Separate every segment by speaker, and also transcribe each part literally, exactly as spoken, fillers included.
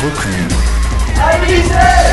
Speaker 1: reprise.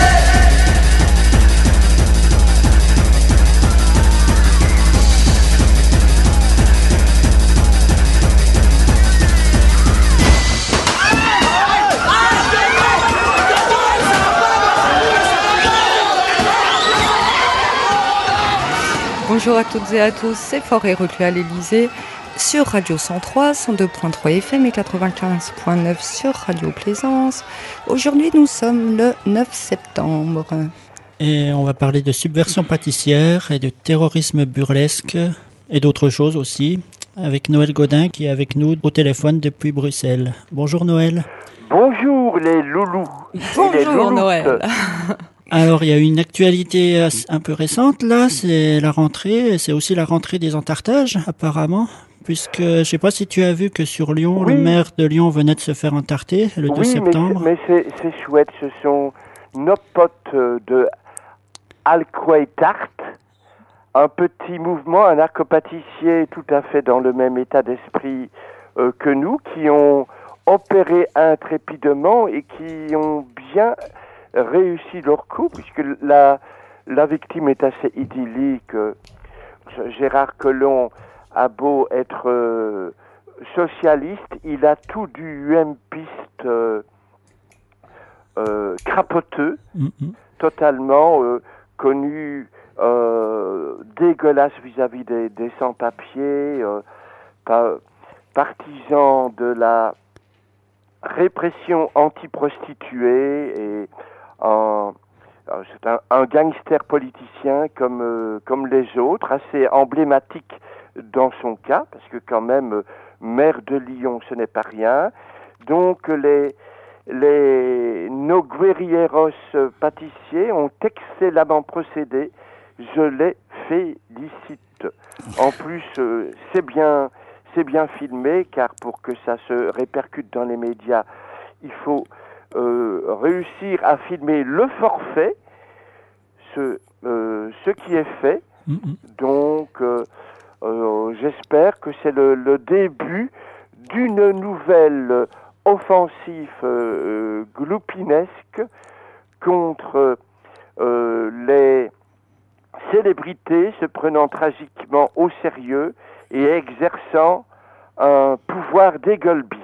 Speaker 2: Bonjour à toutes et à tous, c'est Forêt Reclus à l'Elysée sur Radio cent trois, cent deux point trois F M et quatre-vingt-quinze point neuf sur Radio Plaisance. Aujourd'hui, nous sommes le neuf septembre.
Speaker 3: Et on va parler de subversion pâtissière et de terrorisme burlesque et d'autres choses aussi, avec Noël Godin qui est avec nous au téléphone depuis Bruxelles. Bonjour Noël.
Speaker 4: Bonjour les loulous.
Speaker 2: Bonjour Noël.
Speaker 3: Alors, il y a une actualité un peu récente, là, c'est la rentrée, c'est aussi la rentrée des entartages, apparemment, puisque, je ne sais pas si tu as vu que sur Lyon, oui. Le maire de Lyon venait de se faire entarter le
Speaker 4: oui,
Speaker 3: deux septembre.
Speaker 4: Oui, mais, c'est, mais c'est chouette, ce sont nos potes de Alcroix-Tart, un petit mouvement anarcho-pâtissier tout à fait dans le même état d'esprit euh, que nous, qui ont opéré intrépidement et qui ont bien réussi leur coup, puisque la, la victime est assez idyllique. Gérard Collomb a beau être euh, socialiste, il a tout du U M piste euh, euh, crapoteux, mm-hmm. totalement euh, connu, euh, dégueulasse vis-à-vis des, des sans-papiers, euh, pa- partisan de la répression anti-prostituée et Un, c'est un, un gangster politicien comme, euh, comme les autres, assez emblématique dans son cas, parce que quand même, euh, maire de Lyon, ce n'est pas rien. Donc les, les, nos guerrilleros pâtissiers ont excellemment procédé, je les félicite. En plus, euh, c'est bien, c'est bien filmé, car pour que ça se répercute dans les médias, il faut Euh, réussir à filmer le forfait, ce, euh, ce qui est fait. Mm-hmm. Donc, euh, euh, j'espère que c'est le, le début d'une nouvelle offensive euh, gloupinesque contre euh, les célébrités se prenant tragiquement au sérieux et exerçant un pouvoir d'égueule-bif.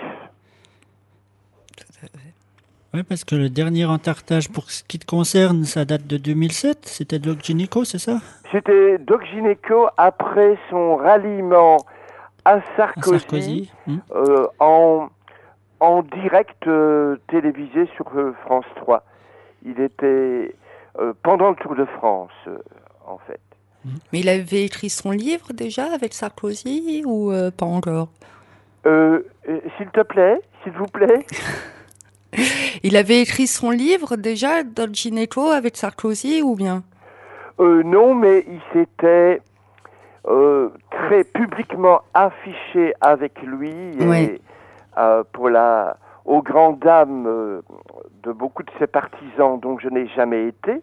Speaker 3: Oui, parce que le dernier entartage, pour ce qui te concerne, ça date de deux mille sept. C'était Doc Gynéco, c'est ça?
Speaker 4: C'était Doc Gynéco après son ralliement à Sarkozy, à Sarkozy hum. euh, en, en direct euh, télévisé sur euh, France trois. Il était euh, pendant le Tour de France, euh, en fait.
Speaker 2: Mais il avait écrit son livre déjà avec Sarkozy ou euh, pas encore?
Speaker 4: euh, euh, S'il te plaît, s'il vous plaît.
Speaker 2: Il avait écrit son livre déjà, Doc Gynéco, avec Sarkozy, ou bien
Speaker 4: euh, Non, mais il s'était euh, très publiquement affiché avec lui,
Speaker 2: oui.
Speaker 4: et, euh, pour la, aux grandes dames euh, de beaucoup de ses partisans, dont je n'ai jamais été.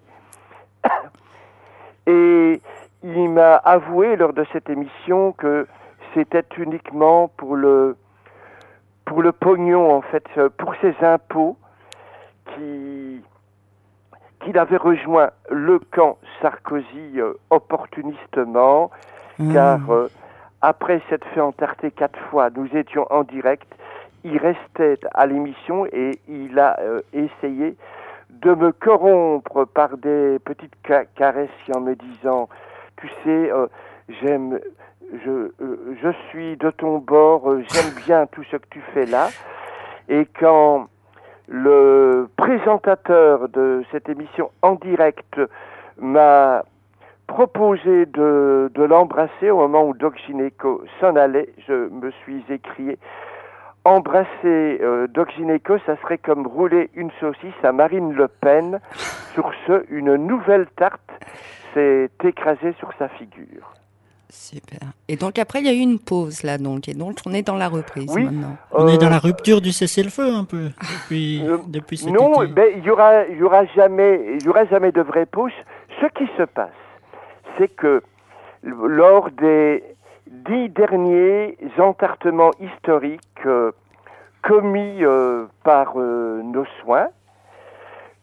Speaker 4: Et il m'a avoué lors de cette émission que c'était uniquement pour le... pour le pognon, en fait, pour ses impôts, qui, qu'il avait rejoint le camp Sarkozy euh, opportunistement, mmh. car euh, après s'être fait entarter quatre fois, nous étions en direct, il restait à l'émission et il a euh, essayé de me corrompre par des petites ca- caresses en me disant, tu sais, euh, j'aime... Je, euh, je suis de ton bord, euh, j'aime bien tout ce que tu fais là. Et quand le présentateur de cette émission en direct m'a proposé de, de l'embrasser au moment où Doc Gynéco s'en allait, je me suis écrié « Embrasser euh, Doc Gynéco, ça serait comme rouler une saucisse à Marine Le Pen. » Sur ce, une nouvelle tarte s'est écrasée sur sa figure.
Speaker 2: Super. Et donc après, il y a eu une pause là, donc, et donc on est dans la reprise
Speaker 4: oui,
Speaker 2: maintenant.
Speaker 3: Euh, on est dans la rupture du cessez-le-feu un peu depuis, euh, depuis cet
Speaker 4: non,
Speaker 3: été.
Speaker 4: Ben, il y aura, il y aura jamais, il y aura jamais de vraie pause. Ce qui se passe, c'est que lors des dix derniers entartements historiques euh, commis euh, par euh, nos soins,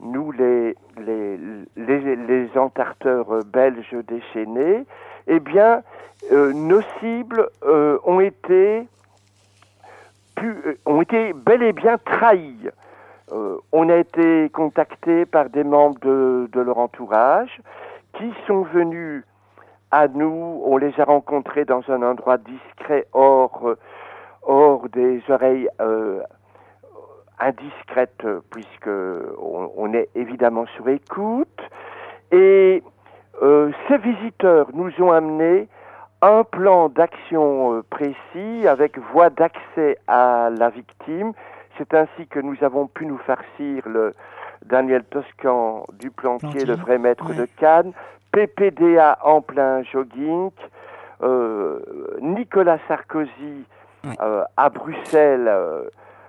Speaker 4: nous les, les, les, les entarteurs belges déchaînés, eh bien, euh, nos cibles euh, ont été, pu, euh, ont été bel et bien trahies. Euh, on a été contacté par des membres de, de leur entourage qui sont venus à nous, on les a rencontrés dans un endroit discret hors, euh, hors des oreilles euh, indiscrètes, puisque on, on est évidemment sur écoute. Et euh, ces visiteurs nous ont amené un plan d'action euh, précis avec voie d'accès à la victime. C'est ainsi que nous avons pu nous farcir le Daniel Toscan du Plantier, Plantier. Le vrai maître ouais. de Cannes, P P D A en plein jogging, euh, Nicolas Sarkozy ouais. euh, à Bruxelles euh,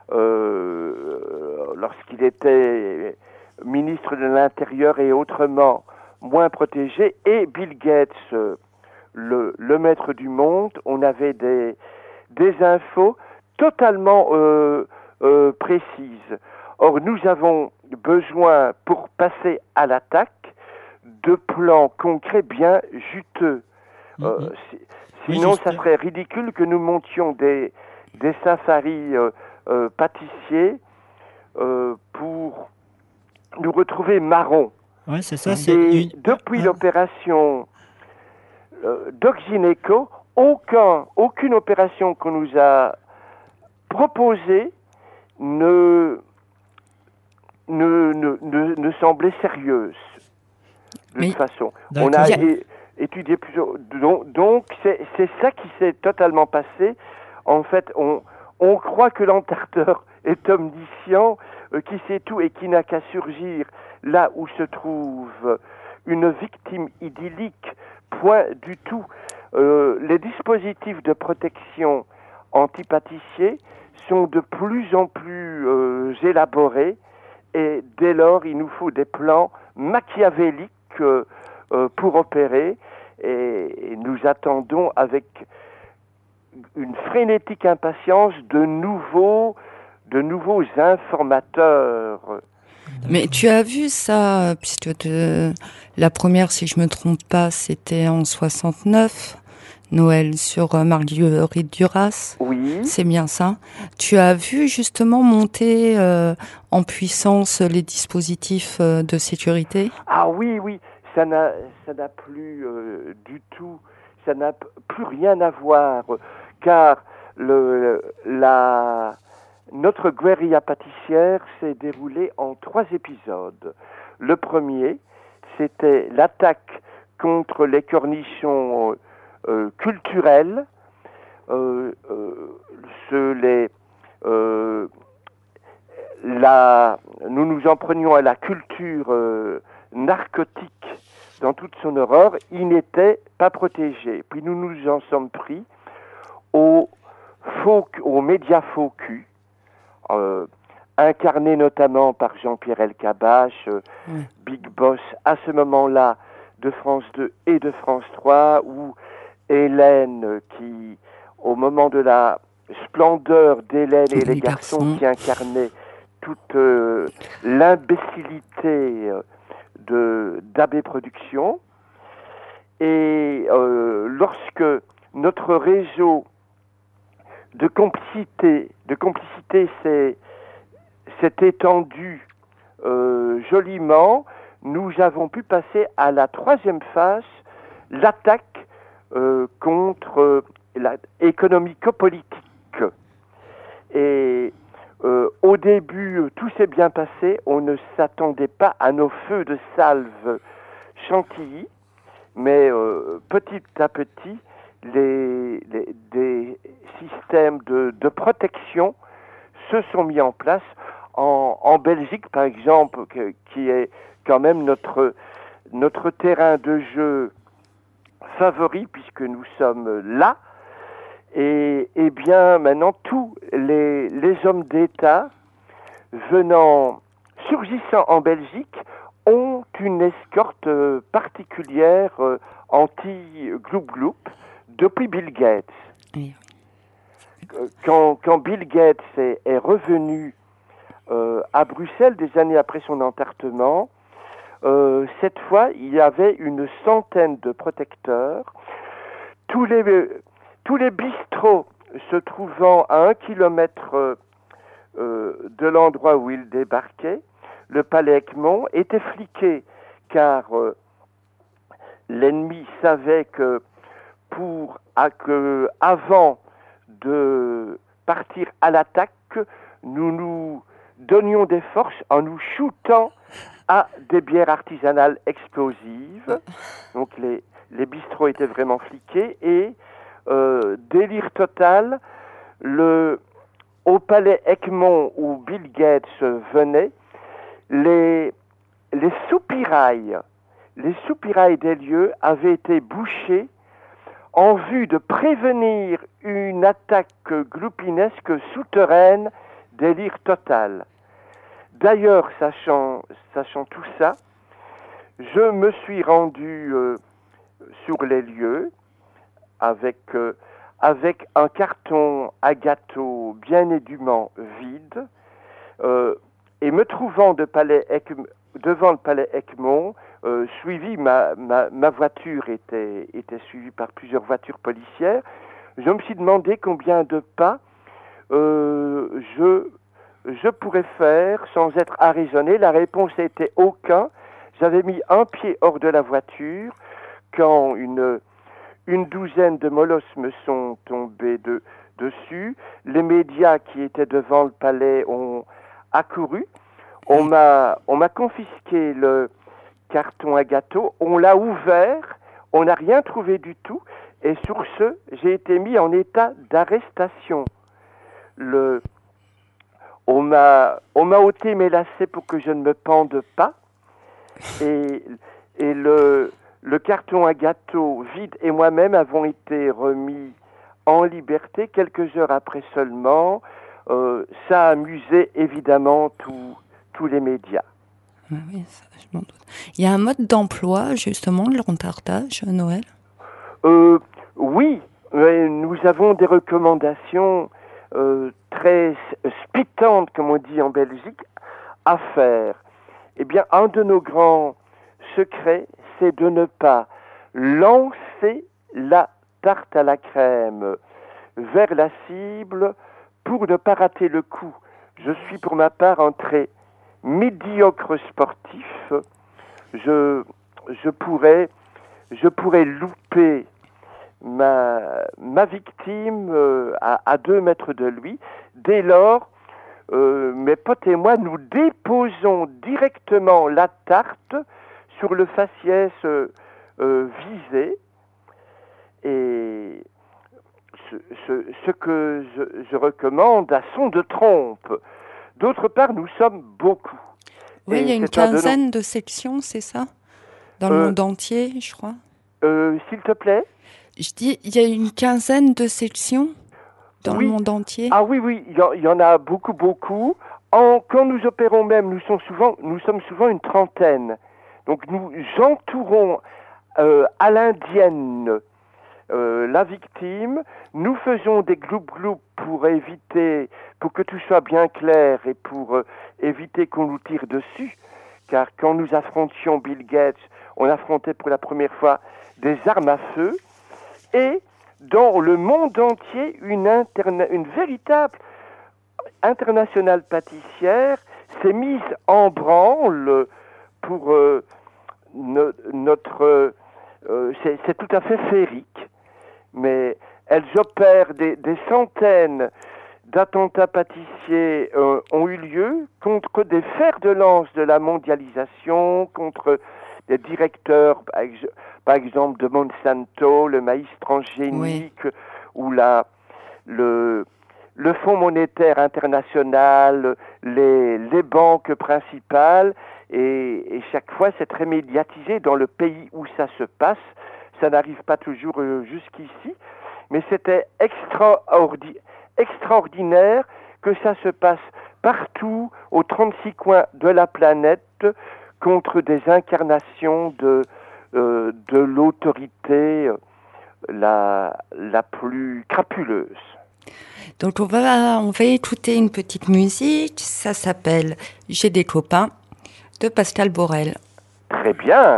Speaker 4: euh, lorsqu'il était ministre de l'Intérieur et autrement moins protégé, et Bill Gates, euh, le, le maître du monde. On avait des, des infos totalement euh, euh, précises. Or, nous avons besoin, pour passer à l'attaque, de plans concrets bien juteux. Mmh. Euh, si, sinon, oui, ça serait ridicule que nous montions des, des safaris euh, euh, pâtissiers euh, pour nous retrouver marrons.
Speaker 3: Ouais, c'est ça.
Speaker 4: C'est une... Depuis ah. l'opération euh, Doc Gynéco, aucun, aucune opération qu'on nous a proposée ne, ne, ne, ne, ne semblait sérieuse. De Mais, toute façon, on a é- étudié plusieurs. Donc, donc c'est, c'est ça qui s'est totalement passé. En fait, on, on croit que l'entarteur est omniscient, euh, qui sait tout et qui n'a qu'à surgir là où se trouve une victime idyllique. Point du tout. Euh, les dispositifs de protection antipâtissiers sont de plus en plus euh, élaborés, et dès lors, il nous faut des plans machiavéliques euh, euh, pour opérer, et, et nous attendons avec une frénétique impatience de nouveaux, de nouveaux informateurs.
Speaker 2: Mais tu as vu ça, puisque te, la première, si je me trompe pas, c'était en soixante-neuf, Noël sur Marguerite Duras.
Speaker 4: Oui.
Speaker 2: C'est bien ça. Tu as vu justement monter euh, en puissance les dispositifs euh, de sécurité ?
Speaker 4: Ah oui, oui. Ça n'a, ça n'a plus euh, du tout, ça n'a p- plus rien à voir, car le, la, notre guérilla pâtissière s'est déroulée en trois épisodes. Le premier, c'était l'attaque contre les cornichons euh, culturels, euh, euh, ce, les, euh, la, nous nous en prenions à la culture euh, narcotique dans toute son horreur. Il n'était pas protégé. Puis nous nous en sommes pris aux, faux, aux médias faux cul, euh, incarnés notamment par Jean-Pierre Elkabbach, euh, mmh. Big Boss, à ce moment-là, de France deux et de France trois, où Hélène, qui, au moment de la splendeur d'Hélène et les, les garçons, garçons qui incarnaient toute euh, l'imbécilité euh, de d'A B Productions, et euh, lorsque notre réseau de complicité de complicité s'est, s'est étendu euh, joliment, nous avons pu passer à la troisième phase, l'attaque euh, contre euh, la économico-politique. Et Euh, au début, tout s'est bien passé. On ne s'attendait pas à nos feux de salve chantilly, mais euh, petit à petit, les, les, des systèmes de, de protection se sont mis en place. En, en Belgique, par exemple, que, qui est quand même notre, notre terrain de jeu favori, puisque nous sommes là. Et, et bien maintenant, tous les, les hommes d'État venant, surgissant en Belgique, ont une escorte particulière euh, anti-gloup-gloup depuis Bill Gates. Oui. Quand, quand Bill Gates est, est revenu euh, à Bruxelles, des années après son enterrement. Euh, cette fois, il y avait une centaine de protecteurs. Tous les, tous les bistrots se trouvant à un kilomètre euh, euh, de l'endroit où il débarquait, le palais Egmont était fliqué, car euh, l'ennemi savait que pour à, que avant de partir à l'attaque, nous nous donnions des forces en nous shootant à des bières artisanales explosives. Donc les, les bistrots étaient vraiment fliqués et euh, délire total, le, au palais Egmont où Bill Gates venait, les, les soupirails, les soupirails des lieux avaient été bouchés en vue de prévenir une attaque gloupinesque souterraine, délire total. D'ailleurs, sachant, sachant tout ça, je me suis rendu euh, sur les lieux avec, euh, avec un carton à gâteau bien édumant vide, euh, et me trouvant de palais Egmont, devant le palais Egmont, euh, suivi, ma, ma, ma voiture était, était suivie par plusieurs voitures policières, je me suis demandé combien de pas euh, je, je pourrais faire sans être arraisonné. La réponse était aucun. J'avais mis un pied hors de la voiture quand une, une douzaine de molosses me sont tombés de, dessus. Les médias qui étaient devant le palais ont accouru. On m'a, on m'a confisqué le carton à gâteau, on l'a ouvert, on n'a rien trouvé du tout, et sur ce, j'ai été mis en état d'arrestation. Le, on m'a, on m'a ôté mes lacets pour que je ne me pende pas, et, et le, le carton à gâteau vide et moi-même avons été remis en liberté quelques heures après seulement. Euh, ça a amusé évidemment tout tous les médias.
Speaker 2: Oui, ça, je m'en doute. Il y a un mode d'emploi, justement, de l'entartage, Noël ?
Speaker 4: euh, Oui, nous avons des recommandations euh, très spitantes, comme on dit en Belgique, à faire. Eh bien, un de nos grands secrets, c'est de ne pas lancer la tarte à la crème vers la cible pour ne pas rater le coup. Je suis pour ma part un très médiocre sportif, je, je, pourrais, je pourrais louper ma, ma victime euh, à, à deux mètres de lui. Dès lors, euh, mes potes et moi, nous déposons directement la tarte sur le faciès euh, euh, visé. Et ce, ce, ce que je, je recommande à son de trompe. D'autre part, nous sommes beaucoup.
Speaker 2: Oui, il y a une quinzaine de, nos... de sections, c'est ça ? Dans le euh, monde entier, je crois.
Speaker 4: Euh, s'il te plaît ?
Speaker 2: Je dis, il y a une quinzaine de sections dans
Speaker 4: oui.
Speaker 2: le monde entier.
Speaker 4: Ah oui, oui, il y, y en a beaucoup, beaucoup. En, quand nous opérons même, nous sommes souvent, nous sommes souvent une trentaine. Donc nous entourons euh, à l'indienne Euh, la victime, nous faisons des gloup-gloup pour éviter, pour que tout soit bien clair et pour euh, éviter qu'on nous tire dessus, car quand nous affrontions Bill Gates, on affrontait pour la première fois des armes à feu, et dans le monde entier, une, interna- une véritable internationale pâtissière s'est mise en branle pour euh, no- notre... Euh, c'est, c'est tout à fait féerique. Mais elles opèrent des, des centaines d'attentats pâtissiers euh, ont eu lieu contre des fers de lance de la mondialisation, contre des directeurs, par, ex- par exemple de Monsanto, le maïs transgénique, oui. ou la, le, le Fonds monétaire international, les, les banques principales, et, et chaque fois c'est très médiatisé dans le pays où ça se passe. Ça n'arrive pas toujours euh, jusqu'ici, mais c'était extraordi- extraordinaire que ça se passe partout, aux trente-six coins de la planète, contre des incarnations de, euh, de l'autorité euh, la, la plus crapuleuse.
Speaker 2: Donc on va, on va écouter une petite musique, ça s'appelle « J'ai des copains » de Pascal Borel.
Speaker 4: Très bien.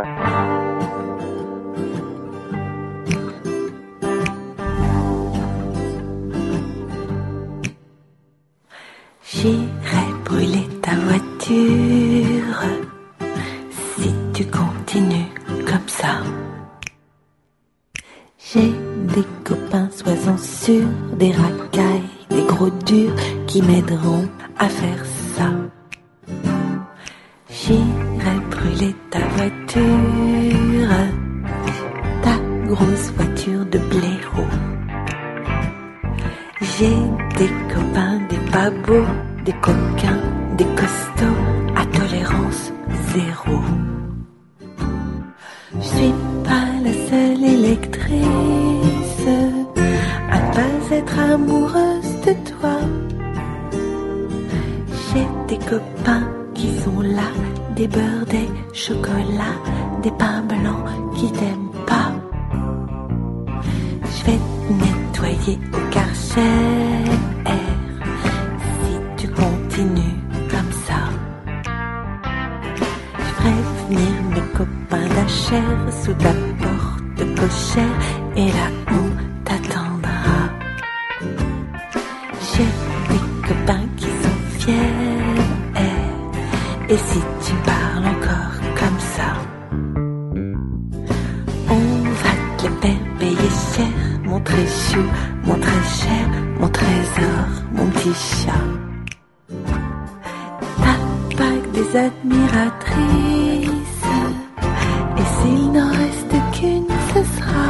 Speaker 1: J'irai brûler ta voiture si tu continues comme ça. J'ai des copains, sois-en sûr, des racailles, des gros durs qui m'aideront à faire ça. J'irai brûler ta voiture, ta grosse voiture de blaireau. J'ai des copains, des pas beaux, des coquins, des costauds, à tolérance zéro. Je suis pas la seule électrice à pas être amoureuse de toi. J'ai des copains qui sont là, des beurres, des chocolats, des pains blancs qui t'aiment pas. Je vais te nettoyer au Karcher si tu continues comme ça. Je ferai venir mes copains d'Achère sous ta porte cochère et là on t'attendra. J'ai des copains qui sont fiers et si tu parles encore comme ça, on va te les faire payer cher. Mon très chou, mon très cher, mon trésor, mon petit chat. T'as pas que des admiratrices, et s'il n'en reste qu'une, ce sera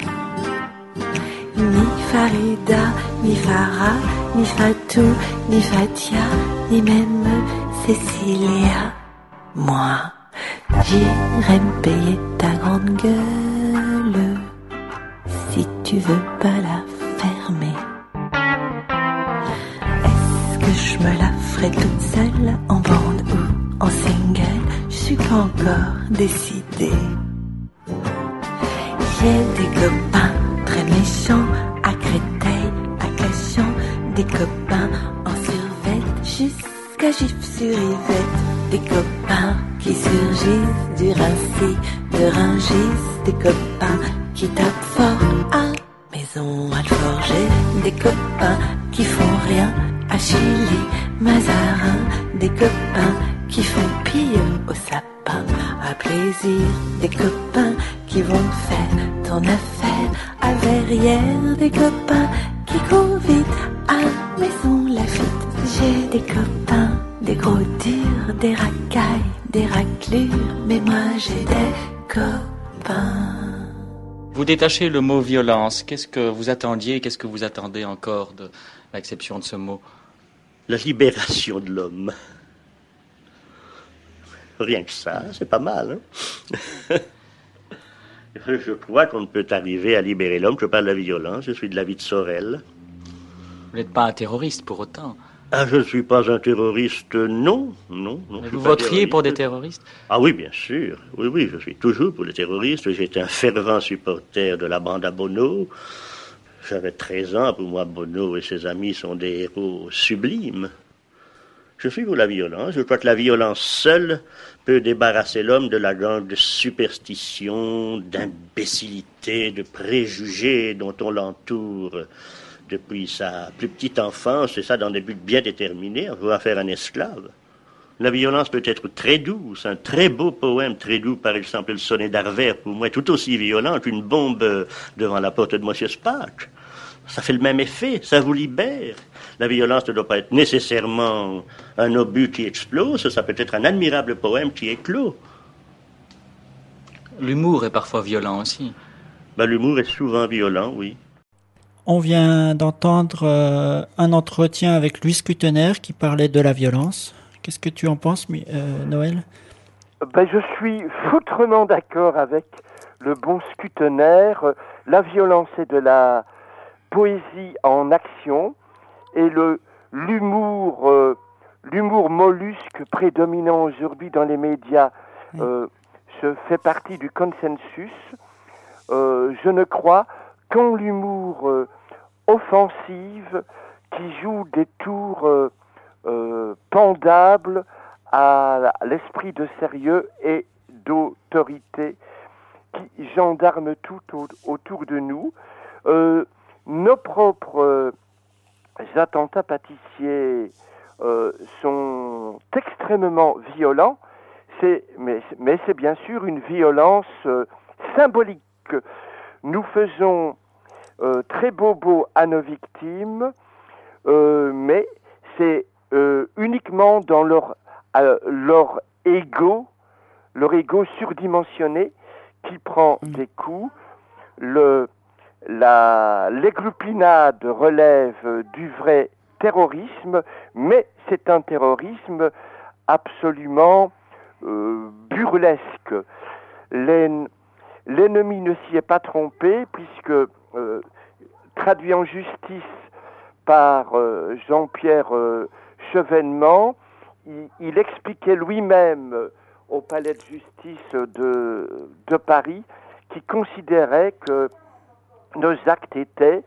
Speaker 1: ni Farida, ni Farah, ni Fatou, ni Fatia, ni même Cécilia. Moi, j'irai me payer ta grande gueule si tu veux pas la fermer. Est-ce que je me la ferai toute seule, en bande ou en single? Je suis pas encore décidée. J'ai des copains très méchants, à Créteil, à Cachan, des copains en survette, jusqu'à Gif sur Yvette. Des copains qui surgissent du Rincy, de Rungis, des copains qui tapent fort à Maison Alforget, des copains qui font rien à Chili, Mazarin, des copains qui font pire au sapin à plaisir, des copains qui vont te faire ton affaire à Verrières, des copains qui courent vite à Maison Lafitte. J'ai des copains, des gros durs, des racailles, des raclures, mais moi j'ai des copains.
Speaker 5: Vous détachez le mot violence. Qu'est-ce que vous attendiez, qu'est-ce que vous attendez encore de l'acception de ce mot?
Speaker 6: La libération de l'homme. Rien que ça, c'est pas mal, hein? Je crois qu'on ne peut arriver à libérer l'homme. Je parle de la violence, je suis de l'avis de Sorel.
Speaker 5: Vous n'êtes pas un terroriste pour autant.
Speaker 6: Ah, je ne suis pas un terroriste, non, non. non
Speaker 5: vous voteriez pour des terroristes?
Speaker 6: Ah oui, bien sûr. Oui, oui, je suis toujours pour les terroristes. J'étais un fervent supporter de la bande à Bono. J'avais treize ans. Pour moi, Bono et ses amis sont des héros sublimes. Je suis pour la violence. Je crois que la violence seule peut débarrasser l'homme de la gangue de superstition, d'imbécilité, de préjugés dont on l'entoure depuis sa plus petite enfance, et ça dans des buts bien déterminés, on veut en faire un esclave. La violence peut être très douce, un très beau poème très doux, par exemple le sonnet d'Arvers, pour moi, est tout aussi violent qu'une bombe devant la porte de Monsieur Spaak. Ça fait le même effet, ça vous libère. La violence ne doit pas être nécessairement un obus qui explose, ça peut être un admirable poème qui éclot.
Speaker 5: L'humour est parfois violent aussi.
Speaker 6: Ben, l'humour est souvent violent, oui.
Speaker 3: On vient d'entendre euh, un entretien avec Louis Kutener qui parlait de la violence. Qu'est-ce que tu en penses, euh, Noël?
Speaker 4: Ben, je suis foutrement d'accord avec le bon Kutener. La violence est de la poésie en action et le l'humour, euh, l'humour mollusque prédominant aujourd'hui dans les médias euh, se fait partie du consensus. Euh, je ne crois qu'en l'humour euh, offensive, qui joue des tours euh, euh, pendables à l'esprit de sérieux et d'autorité qui gendarme tout au, autour de nous. Euh, nos propres euh, attentats pâtissiers euh, sont extrêmement violents, c'est, mais, mais c'est bien sûr une violence euh, symbolique. Nous faisons euh, très bobo à nos victimes, euh, mais c'est euh, uniquement dans leur, euh, leur ego, leur ego surdimensionné qui prend des coups. Le, la, l'égloupinade relève du vrai terrorisme, mais c'est un terrorisme absolument euh, burlesque. Les, l'ennemi ne s'y est pas trompé, puisque, euh, traduit en justice par euh, Jean-Pierre euh, Chevènement, il, il expliquait lui-même euh, au palais de justice de, de Paris qu'il considérait que nos actes étaient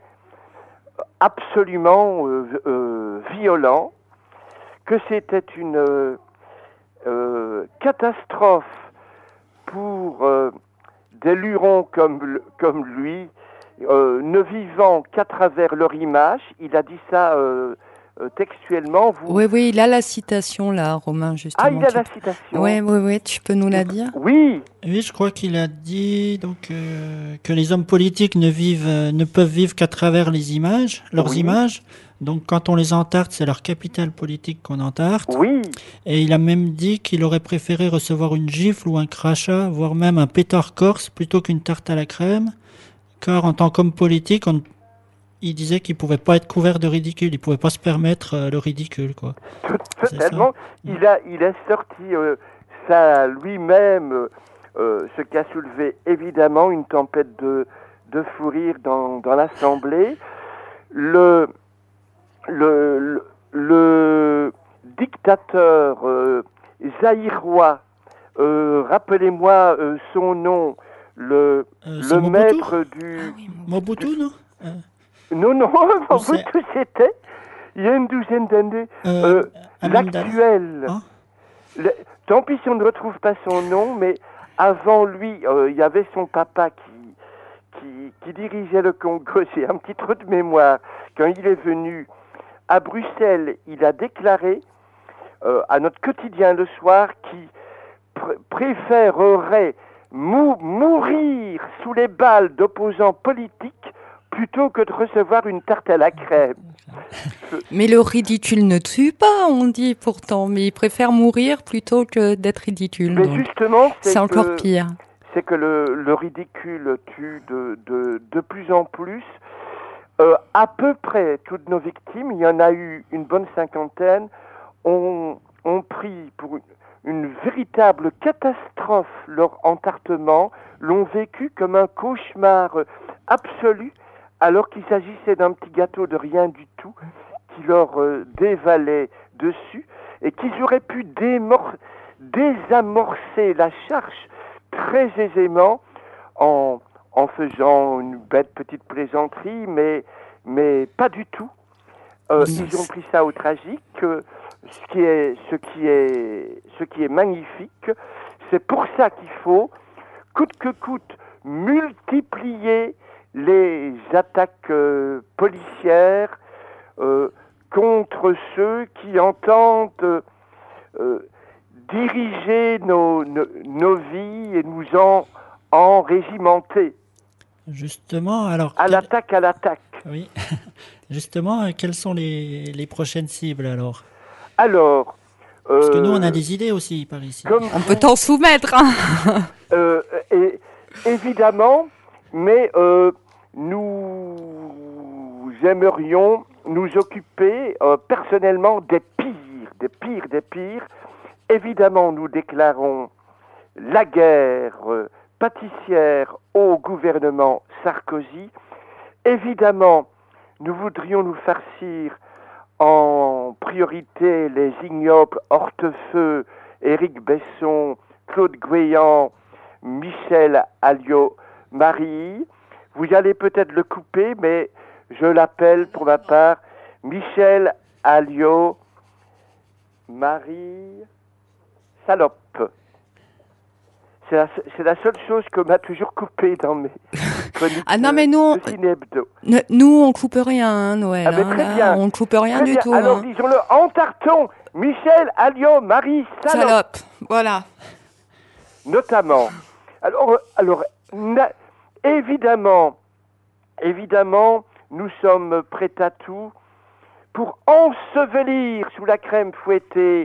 Speaker 4: absolument euh, euh, violents, que c'était une euh, euh, catastrophe pour euh, des lurons comme, comme lui, euh, ne vivant qu'à travers leur image. Il a dit ça euh, euh, textuellement. Vous...
Speaker 2: Oui, oui, il a la citation là, Romain, justement.
Speaker 4: Ah, il a
Speaker 2: tu
Speaker 4: la
Speaker 2: peux...
Speaker 4: citation.
Speaker 2: Oui, oui, oui, tu peux nous la dire?
Speaker 4: Oui.
Speaker 3: Oui, je crois qu'il a dit donc euh, que les hommes politiques ne vivent, euh, ne peuvent vivre qu'à travers les images, leurs
Speaker 4: Oui.
Speaker 3: images. Donc, quand on les entarte, c'est leur capital politique qu'on entarte.
Speaker 4: Oui.
Speaker 3: Et il a même dit qu'il aurait préféré recevoir une gifle ou un crachat, voire même un pétard corse, plutôt qu'une tarte à la crème. Car en tant qu'homme politique, on, il disait qu'il pouvait pas être couvert de ridicule, il pouvait pas se permettre euh, le ridicule, quoi.
Speaker 4: Totalement. Il a, il a sorti euh, ça lui-même, euh, ce qui a soulevé évidemment une tempête de, de fou rire dans, dans l'Assemblée. Le, le, le, le dictateur euh, zaïrois, euh, rappelez-moi euh, son nom, le,
Speaker 3: Euh,
Speaker 4: le
Speaker 3: Mobutu
Speaker 4: maître du...
Speaker 2: Ah oui,
Speaker 3: Mobutu, non euh,
Speaker 4: Non, non,
Speaker 3: c'est-
Speaker 4: Mobutu c'était, il y a une douzaine d'années,
Speaker 3: euh,
Speaker 4: euh,
Speaker 3: Amandala.
Speaker 4: l'actuel.
Speaker 3: Hein
Speaker 4: Le- tant pis si on ne retrouve pas son nom, mais avant lui, euh, il y avait son papa qui, qui, qui dirigeait le Congo. J'ai un petit trou de mémoire. Quand il est venu à Bruxelles, il a déclaré euh, à notre quotidien le soir qu'il pr- préférerait mou- mourir sous les balles d'opposants politiques plutôt que de recevoir une tarte à la crème.
Speaker 2: Mais le ridicule ne tue pas, on dit pourtant, mais il préfère mourir plutôt que d'être ridicule.
Speaker 4: Mais
Speaker 2: donc.
Speaker 4: justement, c'est,
Speaker 2: C'est encore
Speaker 4: que,
Speaker 2: pire.
Speaker 4: c'est que le, le ridicule tue de, de, de plus en plus. Euh, à peu près toutes nos victimes, il y en a eu une bonne cinquantaine, ont, ont pris pour une, une véritable catastrophe leur entartement, l'ont vécu comme un cauchemar absolu, alors qu'il s'agissait d'un petit gâteau de rien du tout qui leur euh, dévalait dessus et qu'ils auraient pu démor- désamorcer la charge très aisément en, en faisant une bête petite plaisanterie, mais, mais pas du tout. Euh, ils ont pris ça au tragique. Euh, ce qui est, ce qui est, ce qui est magnifique, c'est pour ça qu'il faut, coûte que coûte, multiplier les attaques euh, policières euh, contre ceux qui entendent euh, diriger nos, nos, nos vies et nous en, en régimenter.
Speaker 3: Justement, alors...
Speaker 4: À
Speaker 3: quel-
Speaker 4: l'attaque, à l'attaque.
Speaker 3: Oui. Justement, euh, quelles sont les, les prochaines cibles, alors?
Speaker 4: Alors...
Speaker 3: Parce que
Speaker 4: euh,
Speaker 3: nous, on a des idées aussi, par ici.
Speaker 4: comme
Speaker 2: On
Speaker 4: vous-
Speaker 2: peut t'en soumettre, hein.
Speaker 4: Euh, et, évidemment, mais euh, nous aimerions nous occuper euh, personnellement des pires, des pires, des pires. Évidemment, nous déclarons la guerre euh, pâtissière au gouvernement Sarkozy. Évidemment, nous voudrions nous farcir en priorité les ignobles Hortefeux, Éric Besson, Claude Guéant, Michel Alliot-Marie. Vous allez peut-être le couper, mais je l'appelle pour ma part Michel Alliot Marie Salope. C'est la, c'est la seule chose qu'on m'a toujours coupée dans mes chroniques.
Speaker 2: Ah non, mais nous,
Speaker 4: de Ciné Hebdo.
Speaker 2: Ne- nous, on coupe rien, hein, Noël.
Speaker 4: Ah, mais
Speaker 2: hein,
Speaker 4: très
Speaker 2: là,
Speaker 4: bien.
Speaker 2: on coupe rien
Speaker 4: Très
Speaker 2: du
Speaker 4: bien.
Speaker 2: tout.
Speaker 4: Alors,
Speaker 2: hein.
Speaker 4: disons-le en tarton, Michel Alliot Marie Salope.
Speaker 2: Salope, voilà.
Speaker 4: Notamment. Alors, alors na- évidemment, évidemment, nous sommes prêts à tout pour ensevelir sous la crème fouettée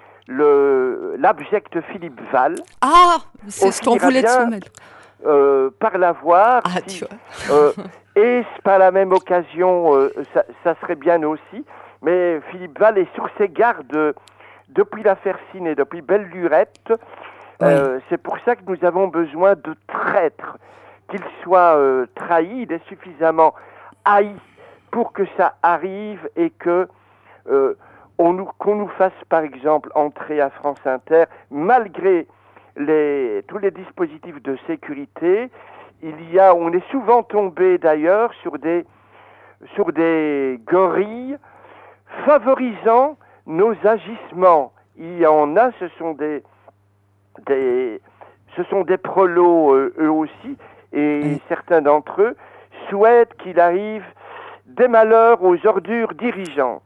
Speaker 4: le, l'abject Philippe Val.
Speaker 2: Ah, c'est
Speaker 4: On
Speaker 2: ce qu'on
Speaker 4: finira
Speaker 2: voulait te
Speaker 4: bien,
Speaker 2: soumettre.
Speaker 4: euh, par l'avoir.
Speaker 2: Ah,
Speaker 4: si,
Speaker 2: tu vois.
Speaker 4: euh, est-ce par la même occasion, euh, ça, ça serait bien aussi. Mais Philippe Val est sur ses gardes depuis l'affaire Ciné, depuis Belle Lurette. Euh, c'est pour ça que nous avons besoin de traîtres. Qu'il soit euh, trahi, il est suffisamment haï pour que ça arrive et que euh, on nous, qu'on nous fasse par exemple entrer à France Inter malgré les, tous les dispositifs de sécurité. Il y a, on est souvent tombé d'ailleurs sur des, sur des gorilles favorisant nos agissements. Il y en a, ce sont des Des, ce sont des prolos euh, eux aussi, et
Speaker 2: Oui.
Speaker 4: certains d'entre eux souhaitent qu'il arrive des malheurs aux ordures dirigeantes.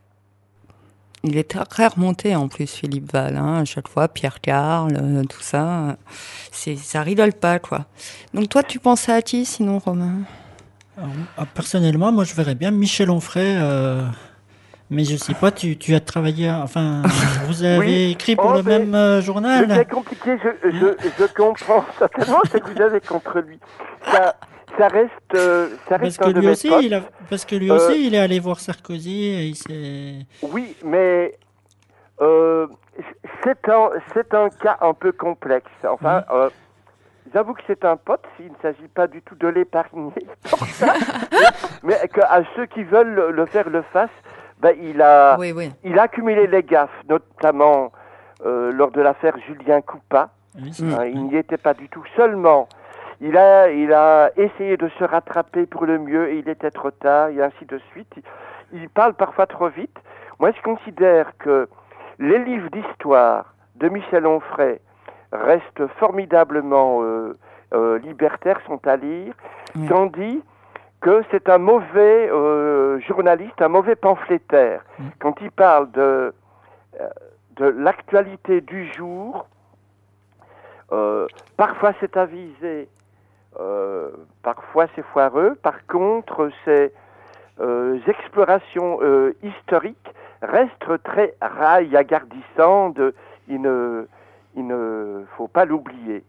Speaker 2: Il est très remonté en plus, Philippe Val. Hein, à chaque fois, Pierre Carl, euh, tout ça. C'est, ça rigole pas, quoi. Donc toi, tu pensais à qui, sinon, Romain?
Speaker 3: Alors, ah, personnellement, moi, je verrais bien Michel Onfray. Euh, mais je sais pas, tu, tu as travaillé, enfin, vous avez
Speaker 4: Oui.
Speaker 3: écrit pour
Speaker 4: Oh,
Speaker 3: le
Speaker 4: mais-
Speaker 3: même euh, journal.
Speaker 4: C'est compliqué, je, je, je comprends certainement ce que vous avez contre lui. Ça, ça reste, euh, ça
Speaker 3: Parce
Speaker 4: reste
Speaker 3: que
Speaker 4: un de
Speaker 3: lui
Speaker 4: mes
Speaker 3: aussi,
Speaker 4: potes.
Speaker 3: il a, parce que lui
Speaker 4: Euh,
Speaker 3: aussi, il est allé voir Sarkozy et il s'est.
Speaker 4: Oui, mais euh, c'est un, c'est un cas un peu complexe. Enfin, euh, j'avoue que c'est un pote, s'il ne s'agit pas du tout de l'épargner pour ça, mais qu'à ceux qui veulent le, le faire le fassent. Ben, il a,
Speaker 2: Oui, oui.
Speaker 4: il a accumulé les gaffes, notamment euh, lors de l'affaire Julien Coupa.
Speaker 3: Oui, c'est-
Speaker 2: Mm.
Speaker 4: Hein, il n'y était pas du tout. Seulement, il a, il a essayé de se rattraper pour le mieux et il était trop tard, et ainsi de suite. Il, il parle parfois trop vite. Moi, je considère que les livres d'histoire de Michel Onfray restent formidablement euh, euh, libertaires, sont à lire,
Speaker 2: Oui.
Speaker 4: tandis que c'est un mauvais euh, journaliste, un mauvais pamphlétaire.
Speaker 3: Mm.
Speaker 4: Quand il parle de, euh, de l'actualité du jour, euh, parfois c'est avisé, euh, parfois c'est foireux. Par contre, ces euh, explorations euh, historiques restent très raillagardissantes. Il ne, il ne faut pas l'oublier.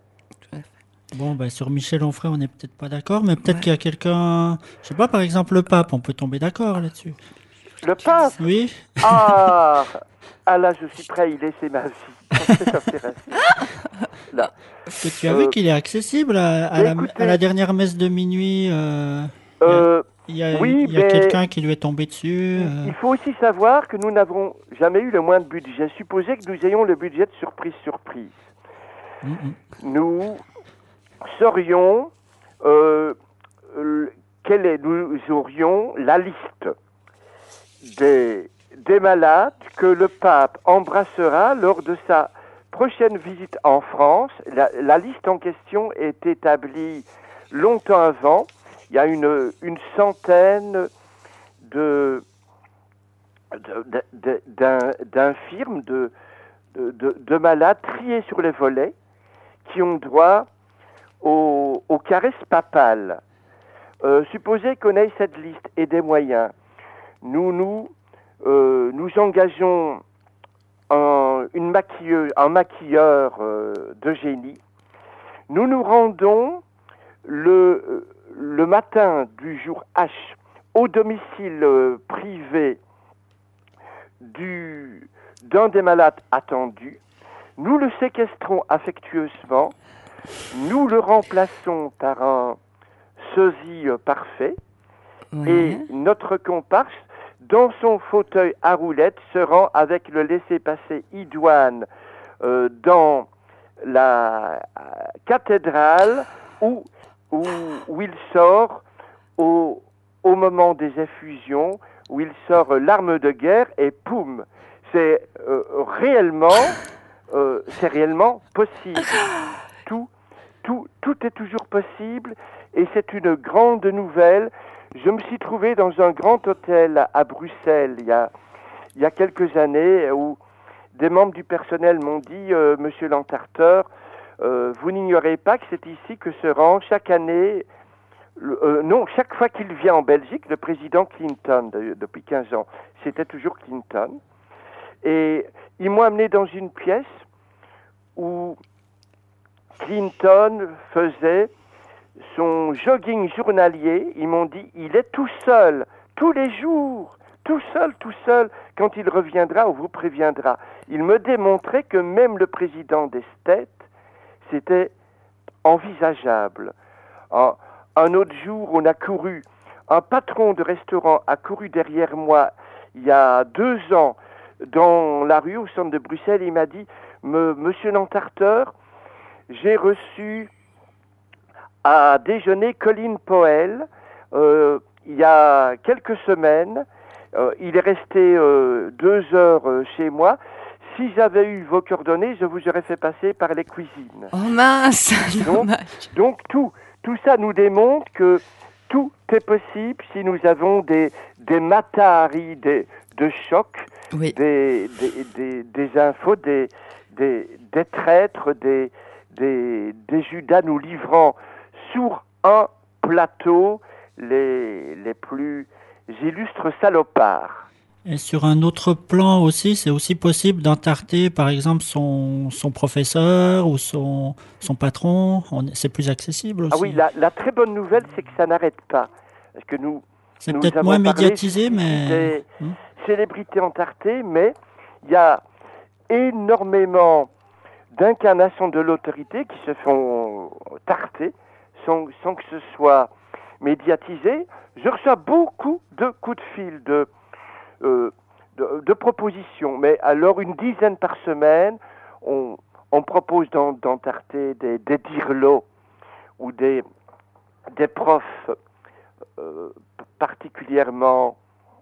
Speaker 3: Bon, bah, sur Michel Onfray, on n'est peut-être pas d'accord, mais peut-être
Speaker 2: Ouais.
Speaker 3: qu'il y a quelqu'un. Je sais pas, par exemple, le pape, on peut tomber d'accord là-dessus.
Speaker 4: Le pape,
Speaker 3: Oui.
Speaker 4: ah, ah là je suis prêt à y laisser ma vie. C'est intéressant. Là.
Speaker 3: Parce que tu as
Speaker 4: Euh,
Speaker 3: vu qu'il est accessible à, à
Speaker 4: mais
Speaker 3: la,
Speaker 4: écoutez-
Speaker 3: à la dernière messe de minuit. euh,
Speaker 4: Euh,
Speaker 3: Il y a,
Speaker 4: Oui,
Speaker 3: il y a
Speaker 4: mais-
Speaker 3: quelqu'un qui lui est tombé dessus. euh.
Speaker 4: Il faut aussi savoir que nous n'avons jamais eu le moins de budget. Supposez que nous ayons le budget de surprise-surprise.
Speaker 3: Mm, mm.
Speaker 4: Nous saurions euh, euh, quelle est, nous aurions la liste des, des malades que le pape embrassera lors de sa prochaine visite en France. La, la liste en question est établie longtemps avant. Il y a une, une centaine de, de, de, d'un- d'infirmes, de, de, de, de malades triés sur les volets qui ont droit aux, aux caresses papales. Euh, supposez qu'on ait cette liste et des moyens. Nous nous, euh, nous engageons un, une maquilleuse, un maquilleur euh, de génie. Nous nous rendons le, le matin du jour H au domicile euh, privé du, d'un des malades attendus. Nous le séquestrons affectueusement. Nous le remplaçons par un sosie euh, parfait.
Speaker 2: Ouais.
Speaker 4: Et notre comparse, dans son fauteuil à roulettes, se rend avec le laissez-passer idoine euh, dans la euh, cathédrale où, où, où il sort au, au moment des effusions où il sort l'arme de guerre et poum, c'est euh, réellement, euh, c'est réellement possible. Tout, tout, tout est toujours possible et c'est une grande nouvelle. Je me suis trouvé dans un grand hôtel à Bruxelles il y a, il y a quelques années où des membres du personnel m'ont dit euh, « Monsieur l'Entarteur, euh, vous n'ignorez pas que c'est ici que se rend chaque année, le, euh, non, chaque fois qu'il vient en Belgique, le président Clinton, de, depuis quinze ans, c'était toujours Clinton. Et ils m'ont amené dans une pièce où Clinton faisait son jogging journalier. Ils m'ont dit, il est tout seul, tous les jours, tout seul, tout seul. Quand il reviendra, on vous préviendra. Il me démontrait que même le président des States, c'était envisageable. Un, un autre jour, on a couru, un patron de restaurant a couru derrière moi il y a deux ans dans la rue au centre de Bruxelles. Il m'a dit, Monsieur l'Entarteur, j'ai reçu à déjeuner Colin Powell euh, il y a quelques semaines. Euh, il est resté euh, deux heures euh, chez moi. Si j'avais eu vos coordonnées, je vous aurais fait passer par les cuisines.
Speaker 2: Oh mince,
Speaker 4: donc, donc tout, tout ça nous démontre que tout est possible si nous avons des, des mataris, des, de choc, oui. des, des, des, des infos, des, des, des traîtres, des, des, des Judas nous livrant sur un plateau les, les plus illustres salopards.
Speaker 3: Et sur un autre plan aussi, c'est aussi possible d'entarter, par exemple, son, son professeur ou son, son patron. On, c'est plus accessible aussi.
Speaker 4: Ah oui, la, la très bonne nouvelle, c'est que ça n'arrête pas. Parce que nous,
Speaker 3: c'est
Speaker 4: nous
Speaker 3: peut-être moins médiatisé, mais...
Speaker 4: des
Speaker 3: hum.
Speaker 4: célébrités entartées, mais il y a énormément d'incarnations de l'autorité qui se font tarter sans, sans que ce soit médiatisé. Je reçois beaucoup de coups de fil, de... Euh, de, de propositions, mais alors une dizaine par semaine, on, on propose d'en, d'entarter des, des dirlots ou des, des profs euh, particulièrement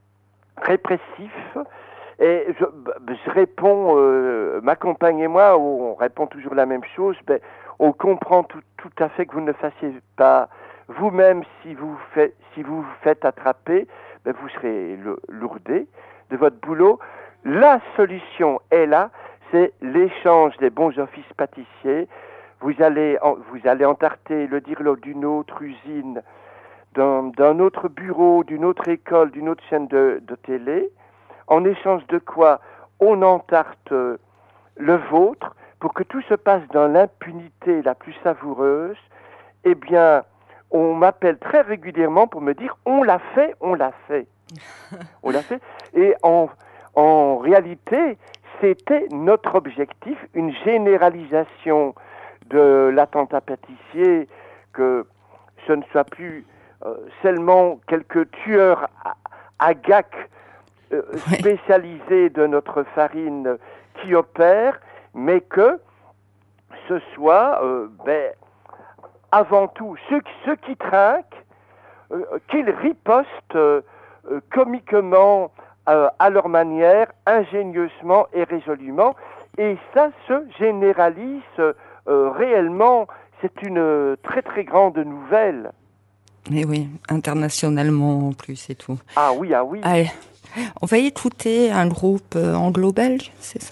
Speaker 4: répressifs. Et je, je réponds, euh, ma compagne et moi, on répond toujours la même chose, mais on comprend tout, tout à fait que vous ne fassiez pas vous-même si vous faites, si vous vous faites attraper. Ben vous serez lourdé de votre boulot. La solution est là, c'est l'échange des bons offices pâtissiers. Vous allez, en, vous allez entarter le dirlot d'une autre usine, d'un, d'un autre bureau, d'une autre école, d'une autre chaîne de, de télé. En échange de quoi on entarte le vôtre pour que tout se passe dans l'impunité la plus savoureuse. Eh bien, on m'appelle très régulièrement pour me dire « on l'a fait, on l'a fait ». On l'a fait. Et en, en réalité, c'était notre objectif, une généralisation de l'attentat pâtissier, que ce ne soit plus euh, seulement quelques tueurs à, à gac euh, spécialisés de notre farine qui opèrent, mais que ce soit... Euh, ben, avant tout, ceux, ceux qui trinquent, euh, qu'ils ripostent euh, euh, comiquement euh, à leur manière, ingénieusement et résolument. Et ça se généralise euh, réellement. C'est une euh, très très grande nouvelle.
Speaker 2: Et oui, internationalement en plus et tout.
Speaker 4: Ah oui, ah oui.
Speaker 2: Allez, on va écouter un groupe euh, anglo-belge, c'est ça ?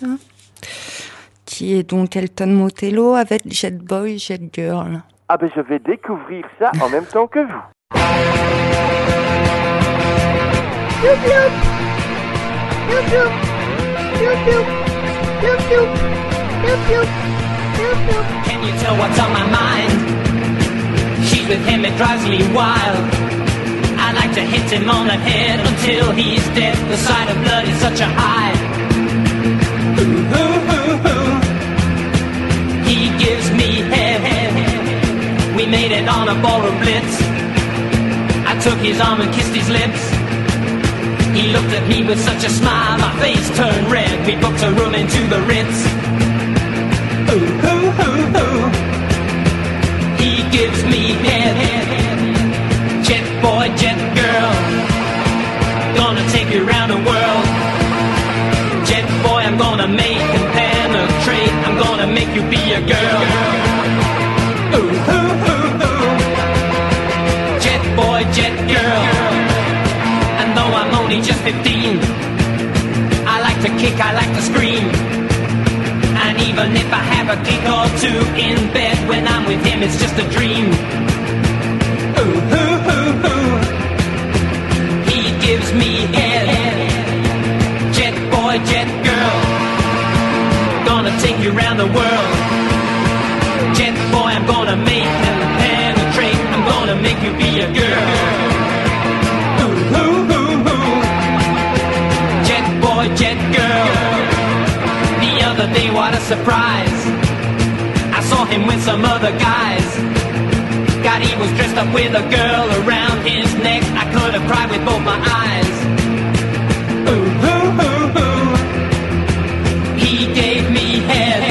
Speaker 2: Qui est donc Elton Motello avec Jet Boy, Jet Girl.
Speaker 4: Ah ben je vais découvrir ça en même temps que vous.
Speaker 7: Youp, youp. Youp, youp. Youp, youp. Youp, youp. Youp, youp. Youp, youp.
Speaker 8: Can you tell what's on my mind? She's with him, it drives me wild. I like to hit him on the head until he's dead. The sight of blood is such a high. Ooh, ooh, ooh, ooh. He gives me head, head, head. We made it on a ballroom blitz. I took his arm and kissed his lips. He looked at me with such a smile, my face turned red. We booked a room into the Ritz. Ooh, ooh, ooh, ooh. He gives me head, head, head. Jet boy, jet girl. to kick, I like to scream. And even if I have a kick or two in bed, when I'm with him it's just a dream. Ooh, ooh, ooh, ooh. He gives me head. Jet boy, jet girl, gonna take you around the world. Jet boy, I'm gonna make and penetrate. I'm gonna make you be a girl. Ooh, ooh, ooh, ooh. Jet boy, jet girl. The other day, what a surprise, I saw him with some other guys. God, he was dressed up with a girl around his neck. I could have cried with both my eyes. Ooh, ooh, ooh, ooh. He gave me head.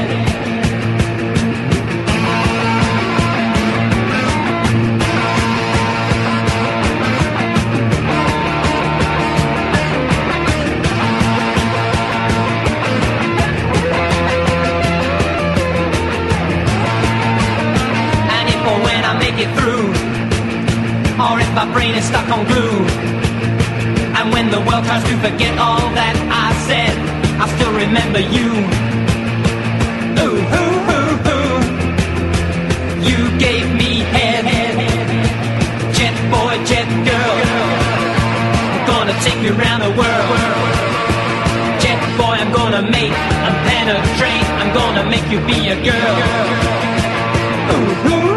Speaker 8: It through, or if my brain is stuck on glue, and when the world tries to forget all that I said, I still remember you. Ooh, ooh, ooh, ooh. You gave me head. Jet boy, jet girl, I'm gonna take you around the world. Jet boy, I'm gonna make and penetrate. I'm gonna make you be a girl. Ooh, ooh.